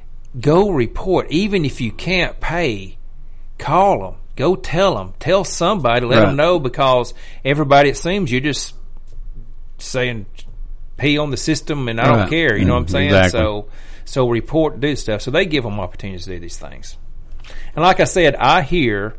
go report. Even if you can't pay, call them. Go tell them. Tell somebody. Let right. them know, because everybody, it seems, you're just saying pee on the system and I don't right. care. You know what I'm saying? Exactly. So, so report, do stuff. So they give them opportunities to do these things. And like I said, I hear,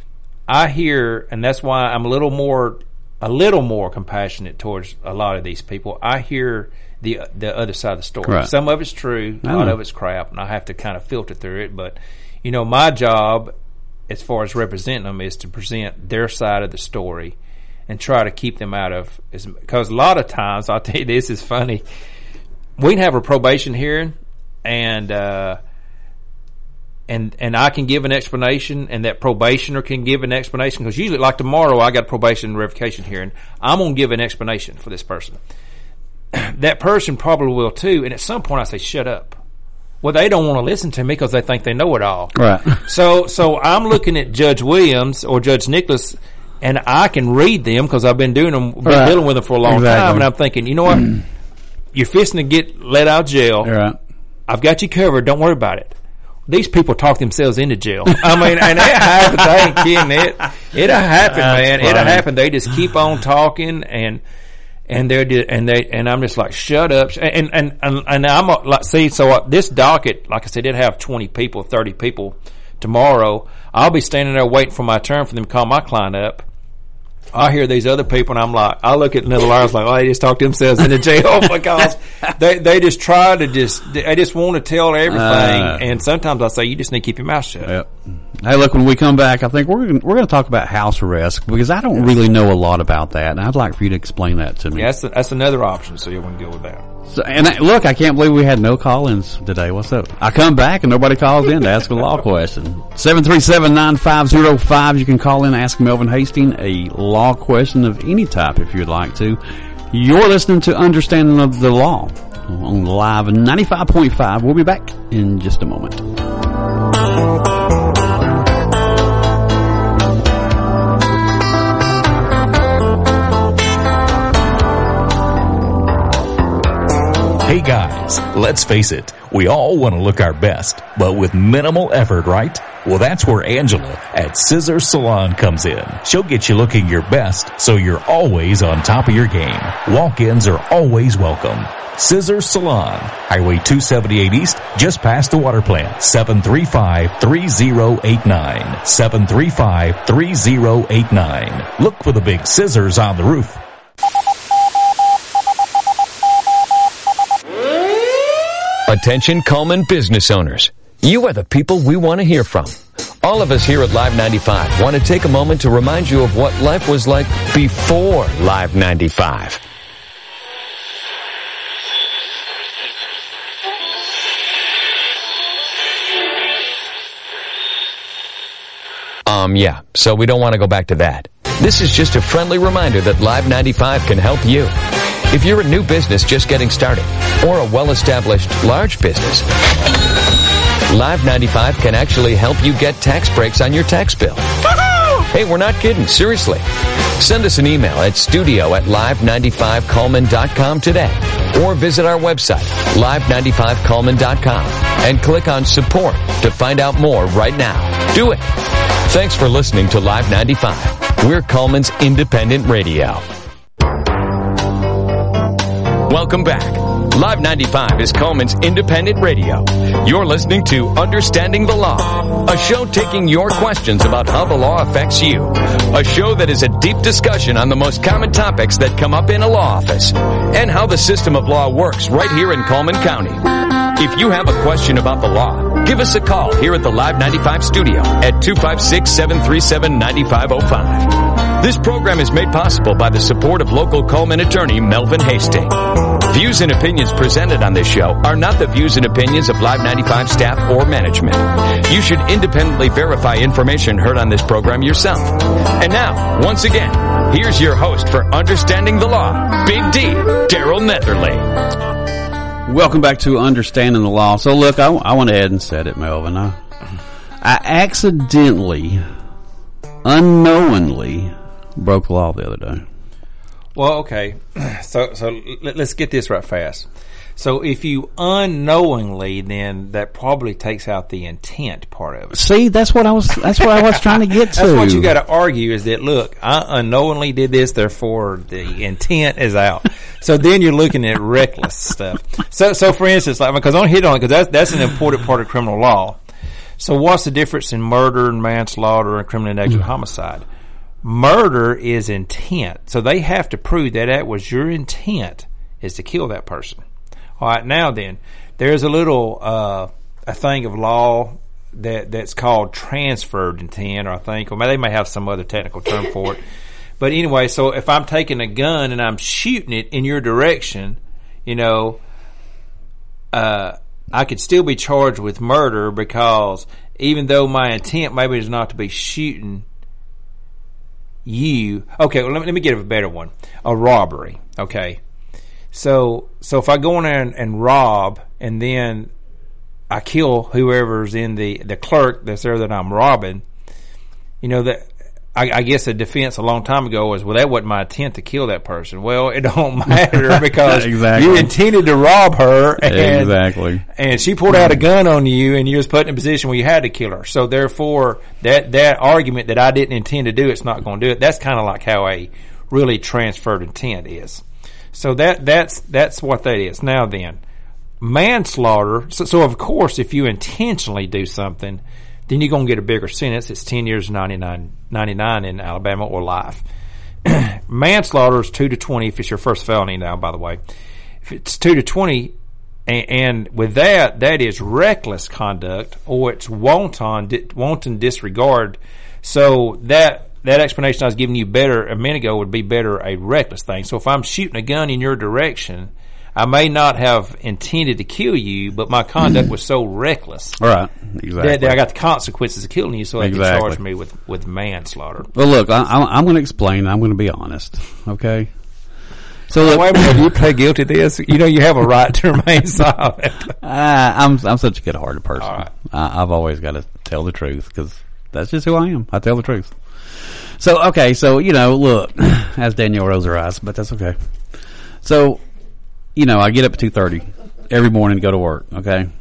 I hear, and that's why I'm a little more, a little more compassionate towards a lot of these people. I hear the the other side of the story. Right. Some of it's true, a lot of it's crap, and I have to kind of filter through it. But you know, my job, as far as representing them, is to present their side of the story and try to keep them out of. Because a lot of times, I'll tell you, this is funny. We can have a probation hearing, and. uh And and I can give an explanation, and that probationer can give an explanation, because usually, like tomorrow, I got a probation and revocation hearing. I'm going to give an explanation for this person. That person probably will too, and at some point I say, shut up. Well, they don't want to listen to me because they think they know it all. Right. So so I'm looking at Judge Williams or Judge Nicholas, and I can read them because I've been doing them, been right. dealing with them for a long exactly. time, and I'm thinking, you know what? You're fixing to get let out of jail. Right. I've got you covered. Don't worry about it. These people talk themselves into jail. I mean, and it happens. I ain't kidding. It it'll happen, That's man. funny. It'll happen. They just keep on talking, and and they're just, and they and I'm just like, shut up. And and and, and I'm like, see, so uh, this docket, like I said, it have twenty people, thirty people tomorrow. I'll be standing there waiting for my turn for them to call my client up. I hear these other people, and I'm like, I look at another lawyer, I was like, oh, they just talk themselves into jail because they they just try to just, they just want to tell everything. Uh, and sometimes I say, you just need to keep your mouth shut. Yep. Hey, look, when we come back, I think we're gonna, we're going to talk about house arrest, because I don't really know a lot about that, and I'd like for you to explain that to me. Yeah, that's, the, that's another option, so you want to go with that. So, and I, look, I can't believe we had no call-ins today. What's up? I come back and nobody calls in to ask a law question. seven three seven, nine five zero five. You can call in and ask Melvin Hastings a law question of any type if you'd like to. You're listening to Understanding of the Law on Live ninety-five point five. We'll be back in just a moment. Hey guys, let's face it, we all want to look our best, but with minimal effort, right? Well, that's where Angela at Scissor Salon comes in. She'll get you looking your best, so you're always on top of your game. Walk-ins are always welcome. Scissor Salon, Highway two seventy-eight East, just past the water plant. seven three five, three zero eight nine. seven three five, three zero eight nine. Look for the big scissors on the roof. Attention Coleman business owners. You are the people we want to hear from. All of us here at Live ninety-five want to take a moment to remind you of what life was like before Live ninety-five. Um, yeah, so we don't want to go back to that. This is just a friendly reminder that Live ninety-five can help you. If you're a new business just getting started, or a well-established large business, Live ninety-five can actually help you get tax breaks on your tax bill. Hey, we're not kidding, seriously. Send us an email at studio at live ninety-five coleman dot com today, or visit our website, live ninety-five coleman dot com, and click on support to find out more right now. Do it. Thanks for listening to Live ninety-five. We're Coleman's Independent Radio. Welcome back. Live ninety-five is Coleman's Independent Radio. You're listening to Understanding the Law, a show taking your questions about how the law affects you. A show that is a deep discussion on the most common topics that come up in a law office and how the system of law works right here in Coleman County. If you have a question about the law, give us a call here at the Live ninety-five studio at two five six, seven three seven, nine five zero five. This program is made possible by the support of local Coleman attorney Melvin Hastings. Views and opinions presented on this show are not the views and opinions of Live ninety-five staff or management. You should independently verify information heard on this program yourself. And now, once again, here's your host for Understanding the Law, Big D, Daryl Netherly. Welcome back to Understanding the Law. So look, I, I went ahead and said it, Melvin. I, I accidentally, unknowingly broke the law the other day. Well, okay. So, so let's get this right fast. So if you unknowingly, then that probably takes out the intent part of it. See, that's what I was, that's what I was trying to get to. That's what you got to argue is that, look, I unknowingly did this, therefore the intent is out. So then you're looking at reckless stuff. So, so for instance, like, because I don't hit on it because that's, that's an important part of criminal law. So what's the difference in murder and manslaughter and criminal negligent mm-hmm. homicide? Murder is intent. So they have to prove that that was your intent is to kill that person. All right, now then, there's a little, uh, a thing of law that, that's called transferred intent, or I think, or they may have some other technical term for it. But anyway, so if I'm taking a gun and I'm shooting it in your direction, you know, uh, I could still be charged with murder because even though my intent maybe is not to be shooting you. Okay, well, let me, let me get a better one. A robbery, okay. So, so if I go in there and, and rob, and then I kill whoever's in the, the clerk that's there that I'm robbing, you know, that, I, I guess the defense a long time ago was, well, that wasn't my intent to kill that person. Well, it don't matter because exactly. you intended to rob her, and, exactly. and she pulled out a gun on you, and you was put in a position where you had to kill her. So therefore, that, that argument that I didn't intend to do, it's not going to do it. That's kind of like how a really transferred intent is. So that, that's, that's what that is. Now then, manslaughter, so, so of course if you intentionally do something, then you're going to get a bigger sentence. It's ten years ninety-nine, ninety-nine in Alabama or life. Manslaughter is two to twenty if it's your first felony now, by the way. If it's two to twenty, and, and with that, that is reckless conduct or it's wanton, wanton disregard. So that, that explanation I was giving you better a minute ago would be better a reckless thing. So if I'm shooting a gun in your direction, I may not have intended to kill you, but my conduct was so reckless. All right, exactly. That, that I got the consequences of killing you, so they exactly. can charge me with, with manslaughter. Well, look, I, I'm going to explain. I'm going to be honest, okay? So look, wait a minute, you play guilty to this? You know you have a right to remain silent. uh, I'm I'm such a good-hearted person. All right. I, I've always got to tell the truth because that's just who I am. I tell the truth. So, okay, so, you know, look, as Danielle rolls her eyes, but that's okay. So, you know, I get up at two thirty every morning to go to work, okay?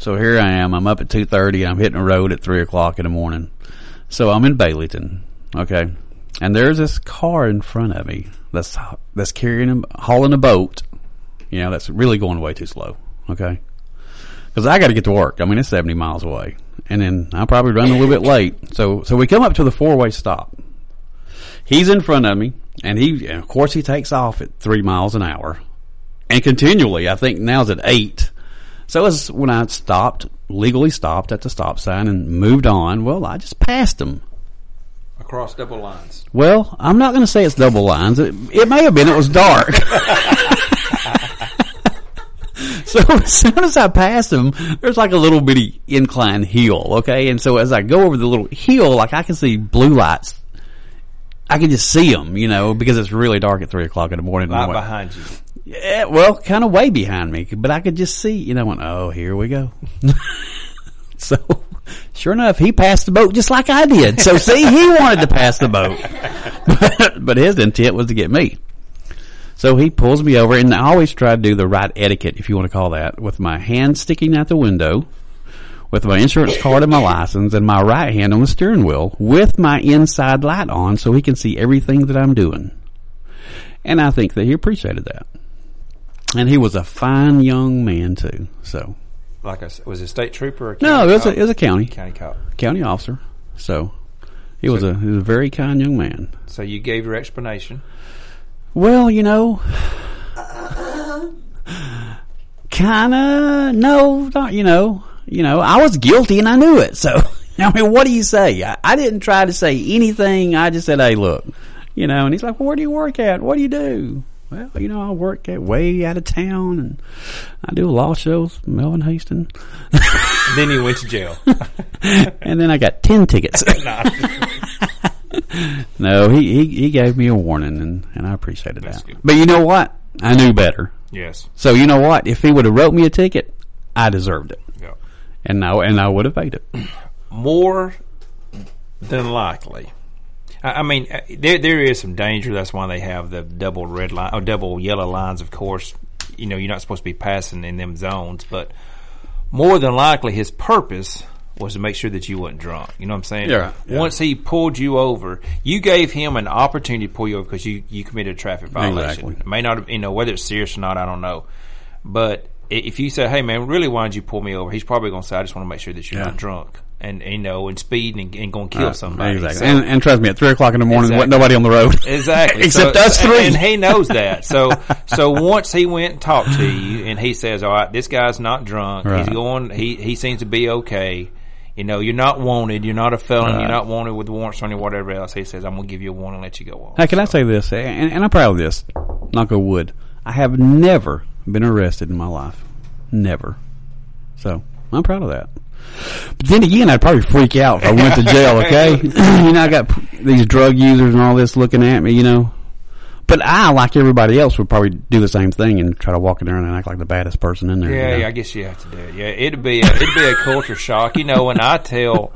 So here I am. I'm up at two thirty. I'm hitting the road at three o'clock in the morning. So I'm in Baileyton, okay? And there's this car in front of me that's that's carrying him, hauling a boat. You know, that's really going way too slow, okay? Because I got to get to work. I mean, it's seventy miles away. And then I'll probably run a little bit late. So so we come up to the four-way stop. He's in front of me, and he, and of course, he takes off at three miles an hour. And continually, I think now's at eight. So as when I stopped, legally stopped at the stop sign and moved on, well, I just passed him. Across double lines. Well, I'm not going to say it's double lines. It, it may have been. It was dark. So as soon as I passed him, there's like a little bitty incline hill, okay? And so as I go over the little hill, like I can see blue lights. I can just see them, you know, because it's really dark at three o'clock in the morning. Right behind you. Yeah, well, kind of way behind me, but I could just see, you know, I went, oh, here we go. So, sure enough, he passed the boat just like I did. So, see, he wanted to pass the boat, but, but his intent was to get me. So he pulls me over, and I always try to do the right etiquette, if you want to call that, with my hand sticking out the window, with my insurance card and my license, and my right hand on the steering wheel, with my inside light on, so he can see everything that I'm doing. And I think that he appreciated that. And he was a fine young man too. So, like I said, was it a state trooper? Or a no, it was a, it was a county county cop, county officer. So, he was a he was a very kind young man. So you gave your explanation. Well, you know, kind of no, not you know, you know, I was guilty and I knew it. So, I mean, what do you say? I, I didn't try to say anything. I just said, "Hey, look," you know. And he's like, well, "Where do you work at? What do you do?" Well, you know, I work at way out of town, and I do law shows, Melvin Hastings. Then you went to jail. And then I got ten tickets. No, he, he, he gave me a warning, and, and I appreciated That's that. good. But you know what? I knew better. Yes. So you know what? If he would have wrote me a ticket, I deserved it. Yeah. And I, and I would have paid it. More than likely. I mean, there there is some danger. That's why they have the double red line or double yellow lines. Of course, you know you're not supposed to be passing in them zones. But more than likely, his purpose was to make sure that you wasn't drunk. You know what I'm saying? Yeah. yeah. Once he pulled you over, you gave him an opportunity to pull you over because you, you committed a traffic violation. Exactly. It may not, have, you know, whether it's serious or not, I don't know. But if you say, "Hey, man, really, why did you pull me over?" He's probably going to say, "I just want to make sure that you're yeah. not drunk." And, you know, and speeding and, and going to kill right. somebody. Exactly. So, and, and trust me, at three o'clock in the morning, exactly. wasn't nobody on the road. Exactly. Except so, us three. And he knows that. So, so once he went and talked to you and he says, all right, this guy's not drunk. Right. He's going, he, he seems to be okay. You know, you're not wanted. You're not a felon. Right. You're not wanted with warrants on you, whatever else. He says, I'm going to give you a warning and let you go off. Hey, can so. I say this? And, and I'm proud of this. Knock on wood. I have never been arrested in my life. Never. So, I'm proud of that. But then again, I'd probably freak out if I went to jail, okay? You know, I got these drug users and all this looking at me, you know. But I, like everybody else, would probably do the same thing and try to walk in there and act like the baddest person in there. Yeah, you know? yeah, I guess you have to do it. Yeah, it'd be a, it'd be a culture shock. You know, when I tell,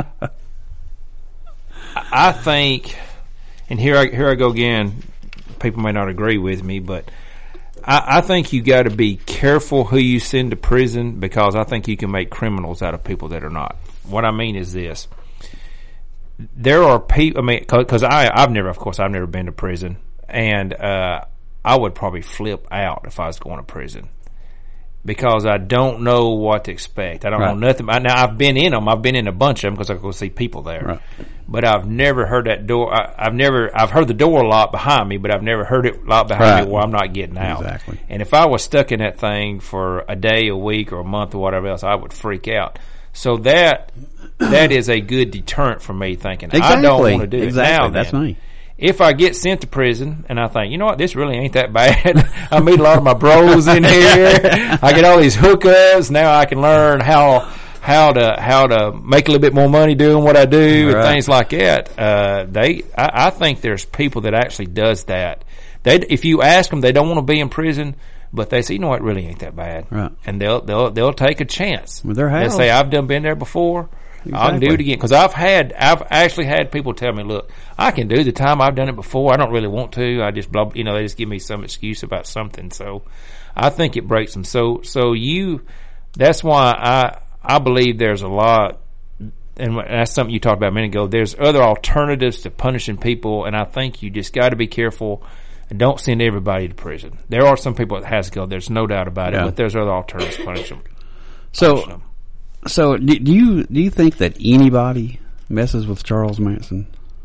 I think, and here I, here I go again, people may not agree with me, but I, I think you got to be careful who you send to prison because I think you can make criminals out of people that are not. What I mean is this. There are people, I mean, because I, I've never, of course, I've never been to prison, and uh, I would probably flip out if I was going to prison because I don't know what to expect. I don't right. know nothing. Now, I've been in them. I've been in a bunch of them because I go see people there. Right. But I've never heard that door. I, I've never, I've heard the door lock behind me, but I've never heard it lock behind right. me where I'm not getting out. Exactly. And if I was stuck in that thing for a day, a week, or a month, or whatever else, I would freak out. So that that is a good deterrent for me thinking, exactly. I don't want to do exactly. it now. That's then. me. If I get sent to prison and I think, you know what, this really ain't that bad. I meet a lot of my bros in here. I get all these hookups. Now I can learn how how to how to make a little bit more money doing what I do right. and things like that. Uh, they, I, I think there's people that actually does that. They, if you ask them, they don't want to be in prison, but they say, you know what, it really ain't that bad, right. and they'll they'll they'll take a chance. With their house. They'll say, I've done been there before. Exactly. I can do it again because I've had I've actually had people tell me, look, I can do the time. I've done it before. I don't really want to. I just blah, you know, they just give me some excuse about something. So I think it breaks them. So so you that's why I I believe there's a lot, and that's something you talked about a minute ago. There's other alternatives to punishing people, and I think you just got to be careful and don't send everybody to prison. There are some people that has to go. There's no doubt about Yeah. it, but there's other alternatives to punish them. So, Punish them. so do, do you do you think that anybody messes with Charles Manson?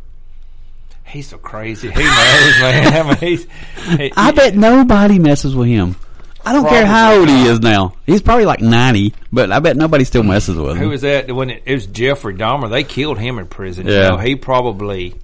He's so crazy. Who knows, man? I mean, he's, he, I bet nobody messes with him. I don't care how old he is now. He's probably like ninety, but I bet nobody still messes with him. Who was that? When it, it was Jeffrey Dahmer, they killed him in prison. Yeah. You know, he probably.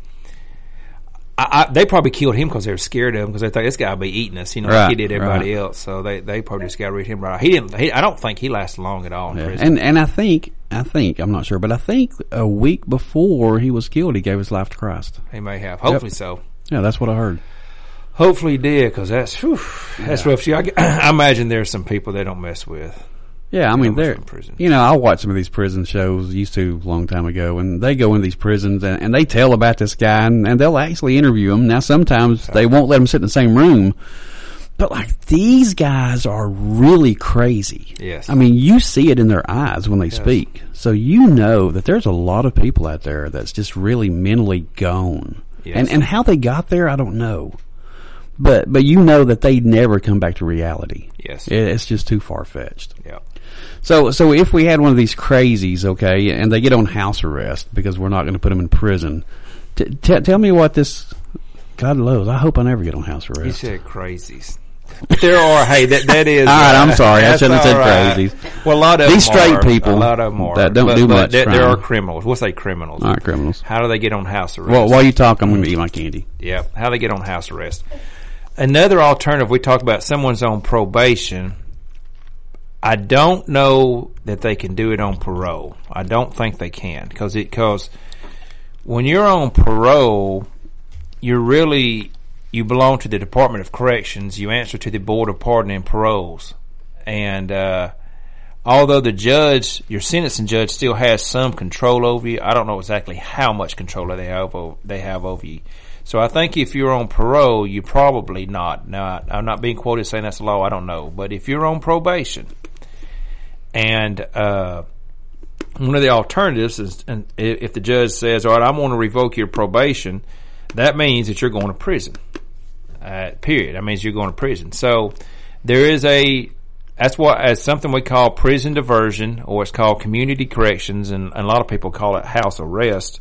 I, I, they probably killed him because they were scared of him because they thought this guy would be eating us, you know, Right, like he did everybody right. else. So they, they probably just got rid of him right. He didn't. He, I don't think he lasted long at all in Yeah. prison. And and I think I think I'm not sure, but I think a week before he was killed, he gave his life to Christ. He may have. Hopefully Yep. so. Yeah, that's what I heard. Hopefully he did because that's whew, that's rough. See, I, I imagine there's some people they don't mess with. Yeah, I mean, They don't mess they're with prison. you know, I watch some of these prison shows. Used to a long time ago, and they go into these prisons and, and they tell about this guy, and, and they'll actually interview him. Now, sometimes they won't let him sit in the same room, but like these guys are really crazy. Yes. I mean, you see it in their eyes when they speak, so you know that there's a lot of people out there that's just really mentally gone. Yes. And and how they got there, I don't know. But but you know that they never come back to reality. Yes. It, it's just too far fetched. Yeah. So so if we had one of these crazies, okay, and they get on house arrest because we're not going to put them in prison, t- t- tell me what this. God knows, I hope I never get on house You arrest. said crazies. There are, hey, that that is. All right, uh, I'm sorry. I that's shouldn't have said all right. crazies. Well, a lot of These them straight are, people a lot of them are that don't but, do but much There, there crime. are criminals. We'll say criminals. All right, criminals. How do they get on house arrest? Well, while you talk, I'm going to eat my candy. Yeah, how they get on house arrest. Another alternative, we talk about someone's on probation. I don't know that they can do it on parole. I don't think they can because it because when you're on parole, you're really you belong to the Department of Corrections. You answer to the Board of Pardon and Paroles, and uh, although the judge, your sentencing judge, still has some control over you, I don't know exactly how much control they have over, they have over you. So I think if you're on parole, you probably not. Now, I'm not being quoted saying that's the law. I don't know. But if you're on probation, and uh, one of the alternatives is, and if the judge says, all right, I'm going to revoke your probation, that means that you're going to prison. Uh, period. That means you're going to prison. So there is a, that's what, as something we call prison diversion, or it's called community corrections, and, and a lot of people call it house arrest.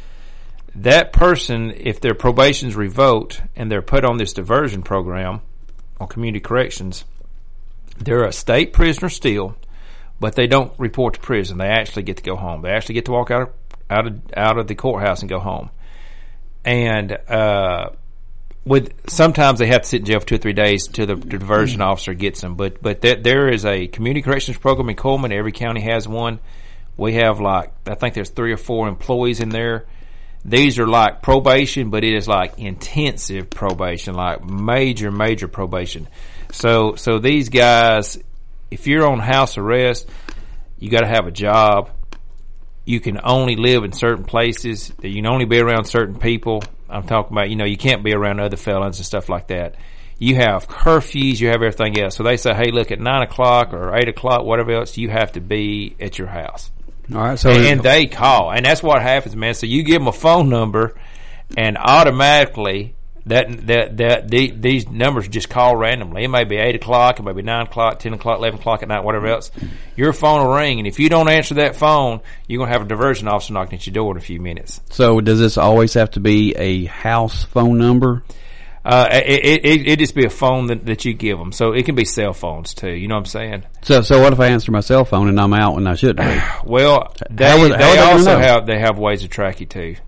That person, if their probation is revoked and they're put on this diversion program on community corrections, they're a state prisoner still, but they don't report to prison. They actually get to go home. They actually get to walk out of, out of, out of the courthouse and go home. And, uh, with, sometimes they have to sit in jail for two or three days till the, the diversion officer gets them. But, but that, there is a community corrections program in Coleman. Every county has one. We have like, I think there's three or four employees in there. These are like probation, but it is like intensive probation, like major, major probation. So, so these guys, if you're on house arrest, you got to have a job. You can only live in certain places. You can only be around certain people. I'm talking about, you know, you can't be around other felons and stuff like that. You have curfews, you have everything else. So they say, hey, look, at nine o'clock or eight o'clock, whatever else, you have to be at your house. All right, so And they call, and that's what happens, man. So you give them a phone number, and automatically that that that the, these numbers just call randomly. It may be eight o'clock, it may be nine o'clock, ten o'clock, eleven o'clock at night, whatever else. Your phone will ring, and if you don't answer that phone, you're gonna have a diversion officer knocking at your door in a few minutes. so does this always have to be a house phone number? Uh, it, it, it just be a phone that, that you give them. So it can be cell phones too. You know what I'm saying? So so what if I answer my cell phone and I'm out when I shouldn't be? Well, they, How would- how they would they also know? have they have ways to track you too.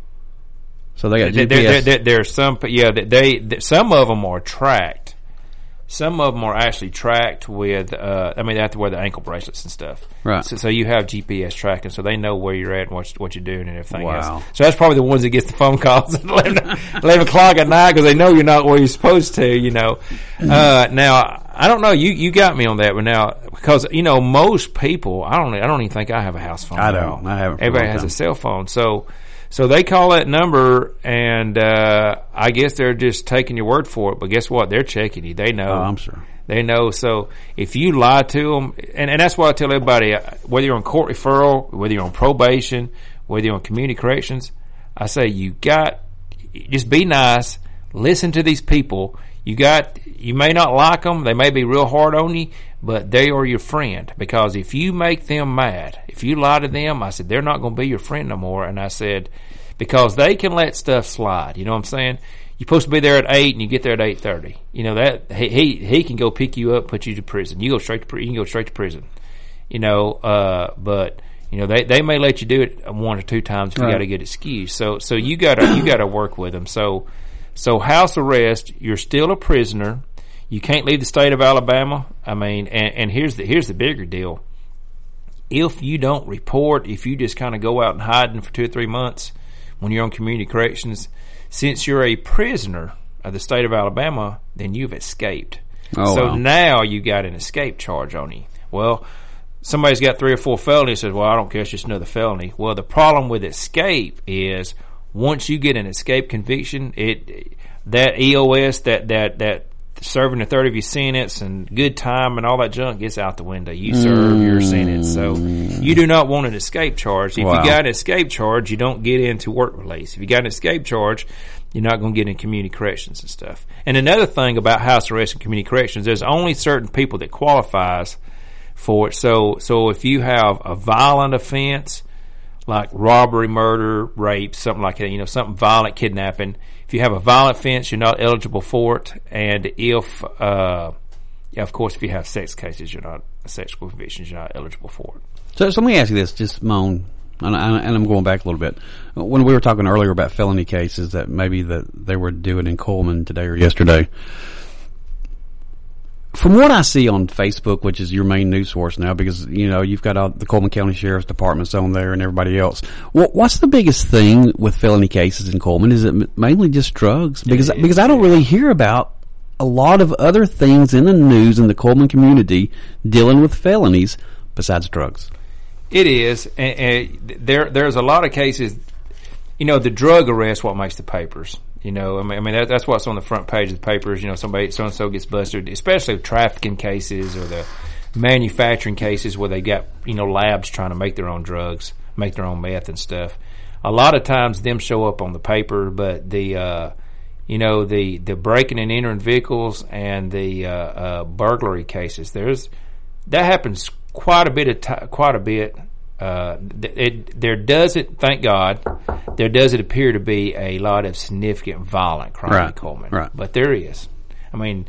So they got There, G P S. there, there, there are some, yeah. They, they some of them are tracked. Some of them are actually tracked with. Uh, I mean, they have to wear the ankle bracelets and stuff. Right. So, so you have G P S tracking, so they know where you're at and what what you're doing and everything Wow. else. So that's probably the ones that gets the phone calls at eleven, eleven o'clock at night because they know you're not where you're supposed to. You know. Uh, now I don't know. You you got me on that, but now because you know most people, I don't I don't even think I have a house phone. I at don't. all. I haven't for a Everybody long has time. a cell phone, so. so they call that number, and uh, I guess they're just taking your word for it. But guess what? They're checking you. They know. Oh, I'm sure. They know. So if you lie to them, and, and that's why I tell everybody, whether you're on court referral, whether you're on probation, whether you're on community corrections, I say you got, just be nice, listen to these people. You got, you may not like them, they may be real hard on you, but they are your friend. Because if you make them mad, if you lie to them, I said, they're not going to be your friend no more. And I said, because they can let stuff slide. You know what I'm saying? You're supposed to be there at eight and you get there at eight thirty. You know, that, he, he, he can go pick you up, put you to prison. You go straight to, you can go straight to prison. You know, uh, but, you know, they, they may let you do it one or two times if you right. got a good excuse. So, so you gotta, you gotta work with them. So, So house arrest, you're still a prisoner. You can't leave the state of Alabama. I mean, and, and here's the here's the bigger deal. If you don't report, if you just kind of go out and hiding for two or three months when you're on community corrections, since you're a prisoner of the state of Alabama, then you've escaped. Oh, so wow. now you got an escape charge on you. Well, somebody's got three or four felonies and says, well, I don't care, it's just another felony. Well, the problem with escape is once you get an escape conviction, it that E O S, that that that serving a third of your sentence and good time and all that junk gets out the window. You serve mm. your sentence, so you do not want an escape charge. If wow. you got an escape charge, you don't get into work release. If you got an escape charge, you're not going to get in community corrections and stuff. And another thing about house arrest and community corrections, there's only certain people that qualifies for it. So so if you have a violent offense, like robbery, murder, rape, something like that, you know, something violent, kidnapping. If you have a violent offense, you're not eligible for it. And if, uh, yeah, of course, if you have sex cases, you're not, sexual convictions, you're not eligible for it. So, so let me ask you this, just Moan, and, I, and I'm going back a little bit. When we were talking earlier about felony cases that maybe that they were doing in Coleman today or yesterday, from what I see on Facebook, which is your main news source now, because, you know, you've got all the Coleman County Sheriff's Department's on there and everybody else. What, what's the biggest thing with felony cases in Coleman? Is it mainly just drugs? Because, because I don't really hear about a lot of other things in the news in the Coleman community dealing with felonies besides drugs. It is. And, and there, there's a lot of cases, you know, the drug arrest, what makes the papers. You know, I mean, I mean that, that's what's on the front page of the papers. You know, somebody, so and so gets busted, especially trafficking cases or the manufacturing cases where they got, you know, labs trying to make their own drugs, make their own meth and stuff. A lot of times, them show up on the paper, but the, uh, you know, the the breaking and entering vehicles and the uh, uh, burglary cases, there's that happens quite a bit of t- quite a bit. Uh, it, there doesn't, thank God, there doesn't appear to be a lot of significant violent crime right, in Coleman. right. But there is. I mean,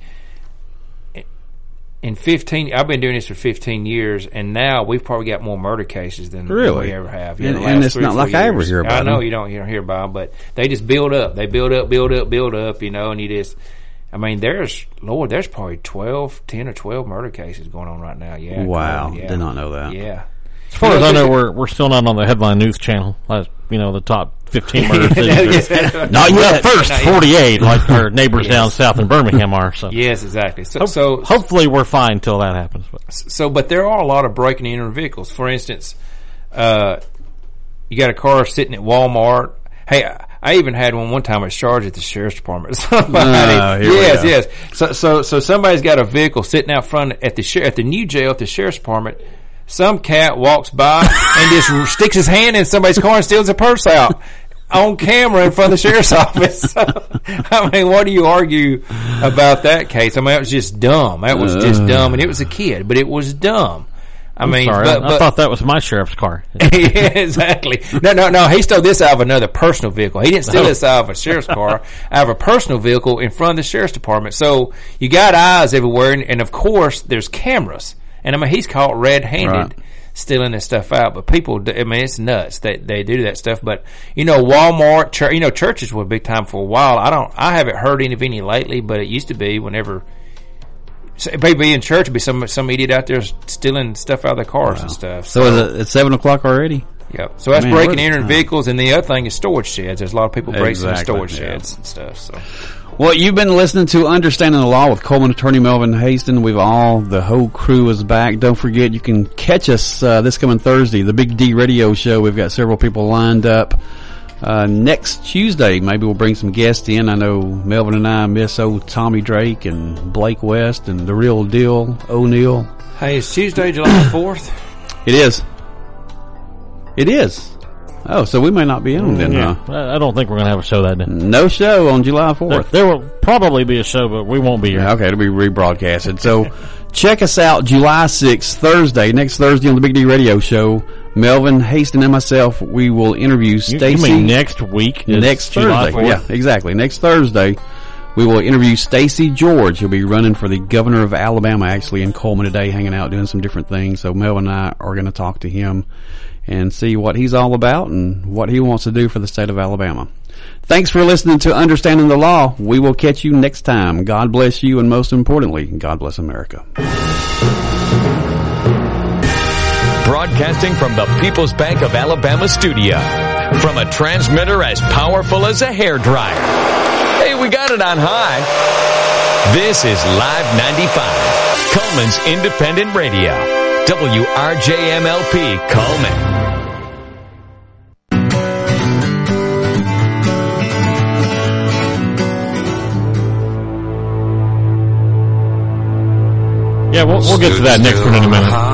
in fifteen, I've been doing this for fifteen years, and now we've probably got more murder cases than, really? than we ever have. And, and it's not like years. I ever hear about I know them. you don't, you don't hear about them, but they just build up. They build up, build up, build up, you know, and you just, I mean, there's, Lord, there's probably twelve, ten or twelve murder cases going on right now. Yeah. Wow. Coleman, yeah. Did not know that. Yeah. As far as I know, we're we're still not on the headline news channel. Like, you know, the top fifteen murder cities. Not yet. First forty-eight, like our neighbors yes. down south in Birmingham are. So yes, exactly. So, Ho- so hopefully we're fine till that happens. But. So, but there are a lot of breaking and entering vehicles. For instance, uh, you got a car sitting at Walmart. Hey, I, I even had one one time. I was charged at the sheriff's department. Somebody, oh, here yes, we go. yes. So, so, so somebody's got a vehicle sitting out front at the sher- at the new jail at the sheriff's department. Some cat walks by and just sticks his hand in somebody's car and steals a purse out on camera in front of the sheriff's office. I mean, what do you argue about that case? I mean, it was just dumb. That was just dumb, and it was a kid, but it was dumb. I I'm mean, sorry, but, I, but, I thought that was my sheriff's car. yeah, exactly. No, no, no. He stole this out of another personal vehicle. He didn't steal this out of a sheriff's car, out of a personal vehicle in front of the sheriff's department. So you got eyes everywhere, and, and of course, there's cameras. And I mean, he's caught red-handed right. stealing this stuff out. But people, I mean, it's nuts that they do that stuff. But you know, Walmart, church, you know, churches were big time for a while. I don't, I haven't heard any of any lately, but it used to be whenever. Maybe in church, would be some some idiot out there stealing stuff out of their cars wow. and stuff. So, so is it it's seven o'clock already? Yep. So that's Man, breaking what- and entering vehicles, and the other thing is storage sheds. There's a lot of people breaking Exactly, storage yeah. sheds and stuff. So. Well, you've been listening to Understanding the Law with Coleman attorney Melvin Haston. We've all, the whole crew is back. Don't forget, you can catch us uh, this coming Thursday, the Big D Radio Show. We've got several people lined up Uh, next Tuesday, maybe we'll bring some guests in. I know Melvin and I miss old Tommy Drake and Blake West and the real deal, O'Neal. Hey, it's Tuesday, July fourth. It is. It is. Oh, so we may not be in then, yeah. huh? I don't think we're going to have a show that day. No show on July fourth. There, there will probably be a show, but we won't be here. Yeah, okay, it'll be rebroadcasted. So check us out July sixth, Thursday, next Thursday on the Big D Radio Show. Melvin, Haston, and myself, we will interview Stacy. You mean next week? Next July Thursday. fourth? Yeah, exactly. Next Thursday, we will interview Stacy George. He'll be running for the governor of Alabama, actually, in Coleman today, hanging out, doing some different things. So Melvin and I are going to talk to him and see what he's all about and what he wants to do for the state of Alabama. Thanks for listening to Understanding the Law. We will catch you next time. God bless you, and most importantly, God bless America. Broadcasting from the People's Bank of Alabama studio. From a transmitter as powerful as a hairdryer. Hey, we got it on high. This is Live ninety-five, Coleman's Independent Radio. W R J M L P, Coleman. Yeah, we'll, we'll get to that next one in a minute.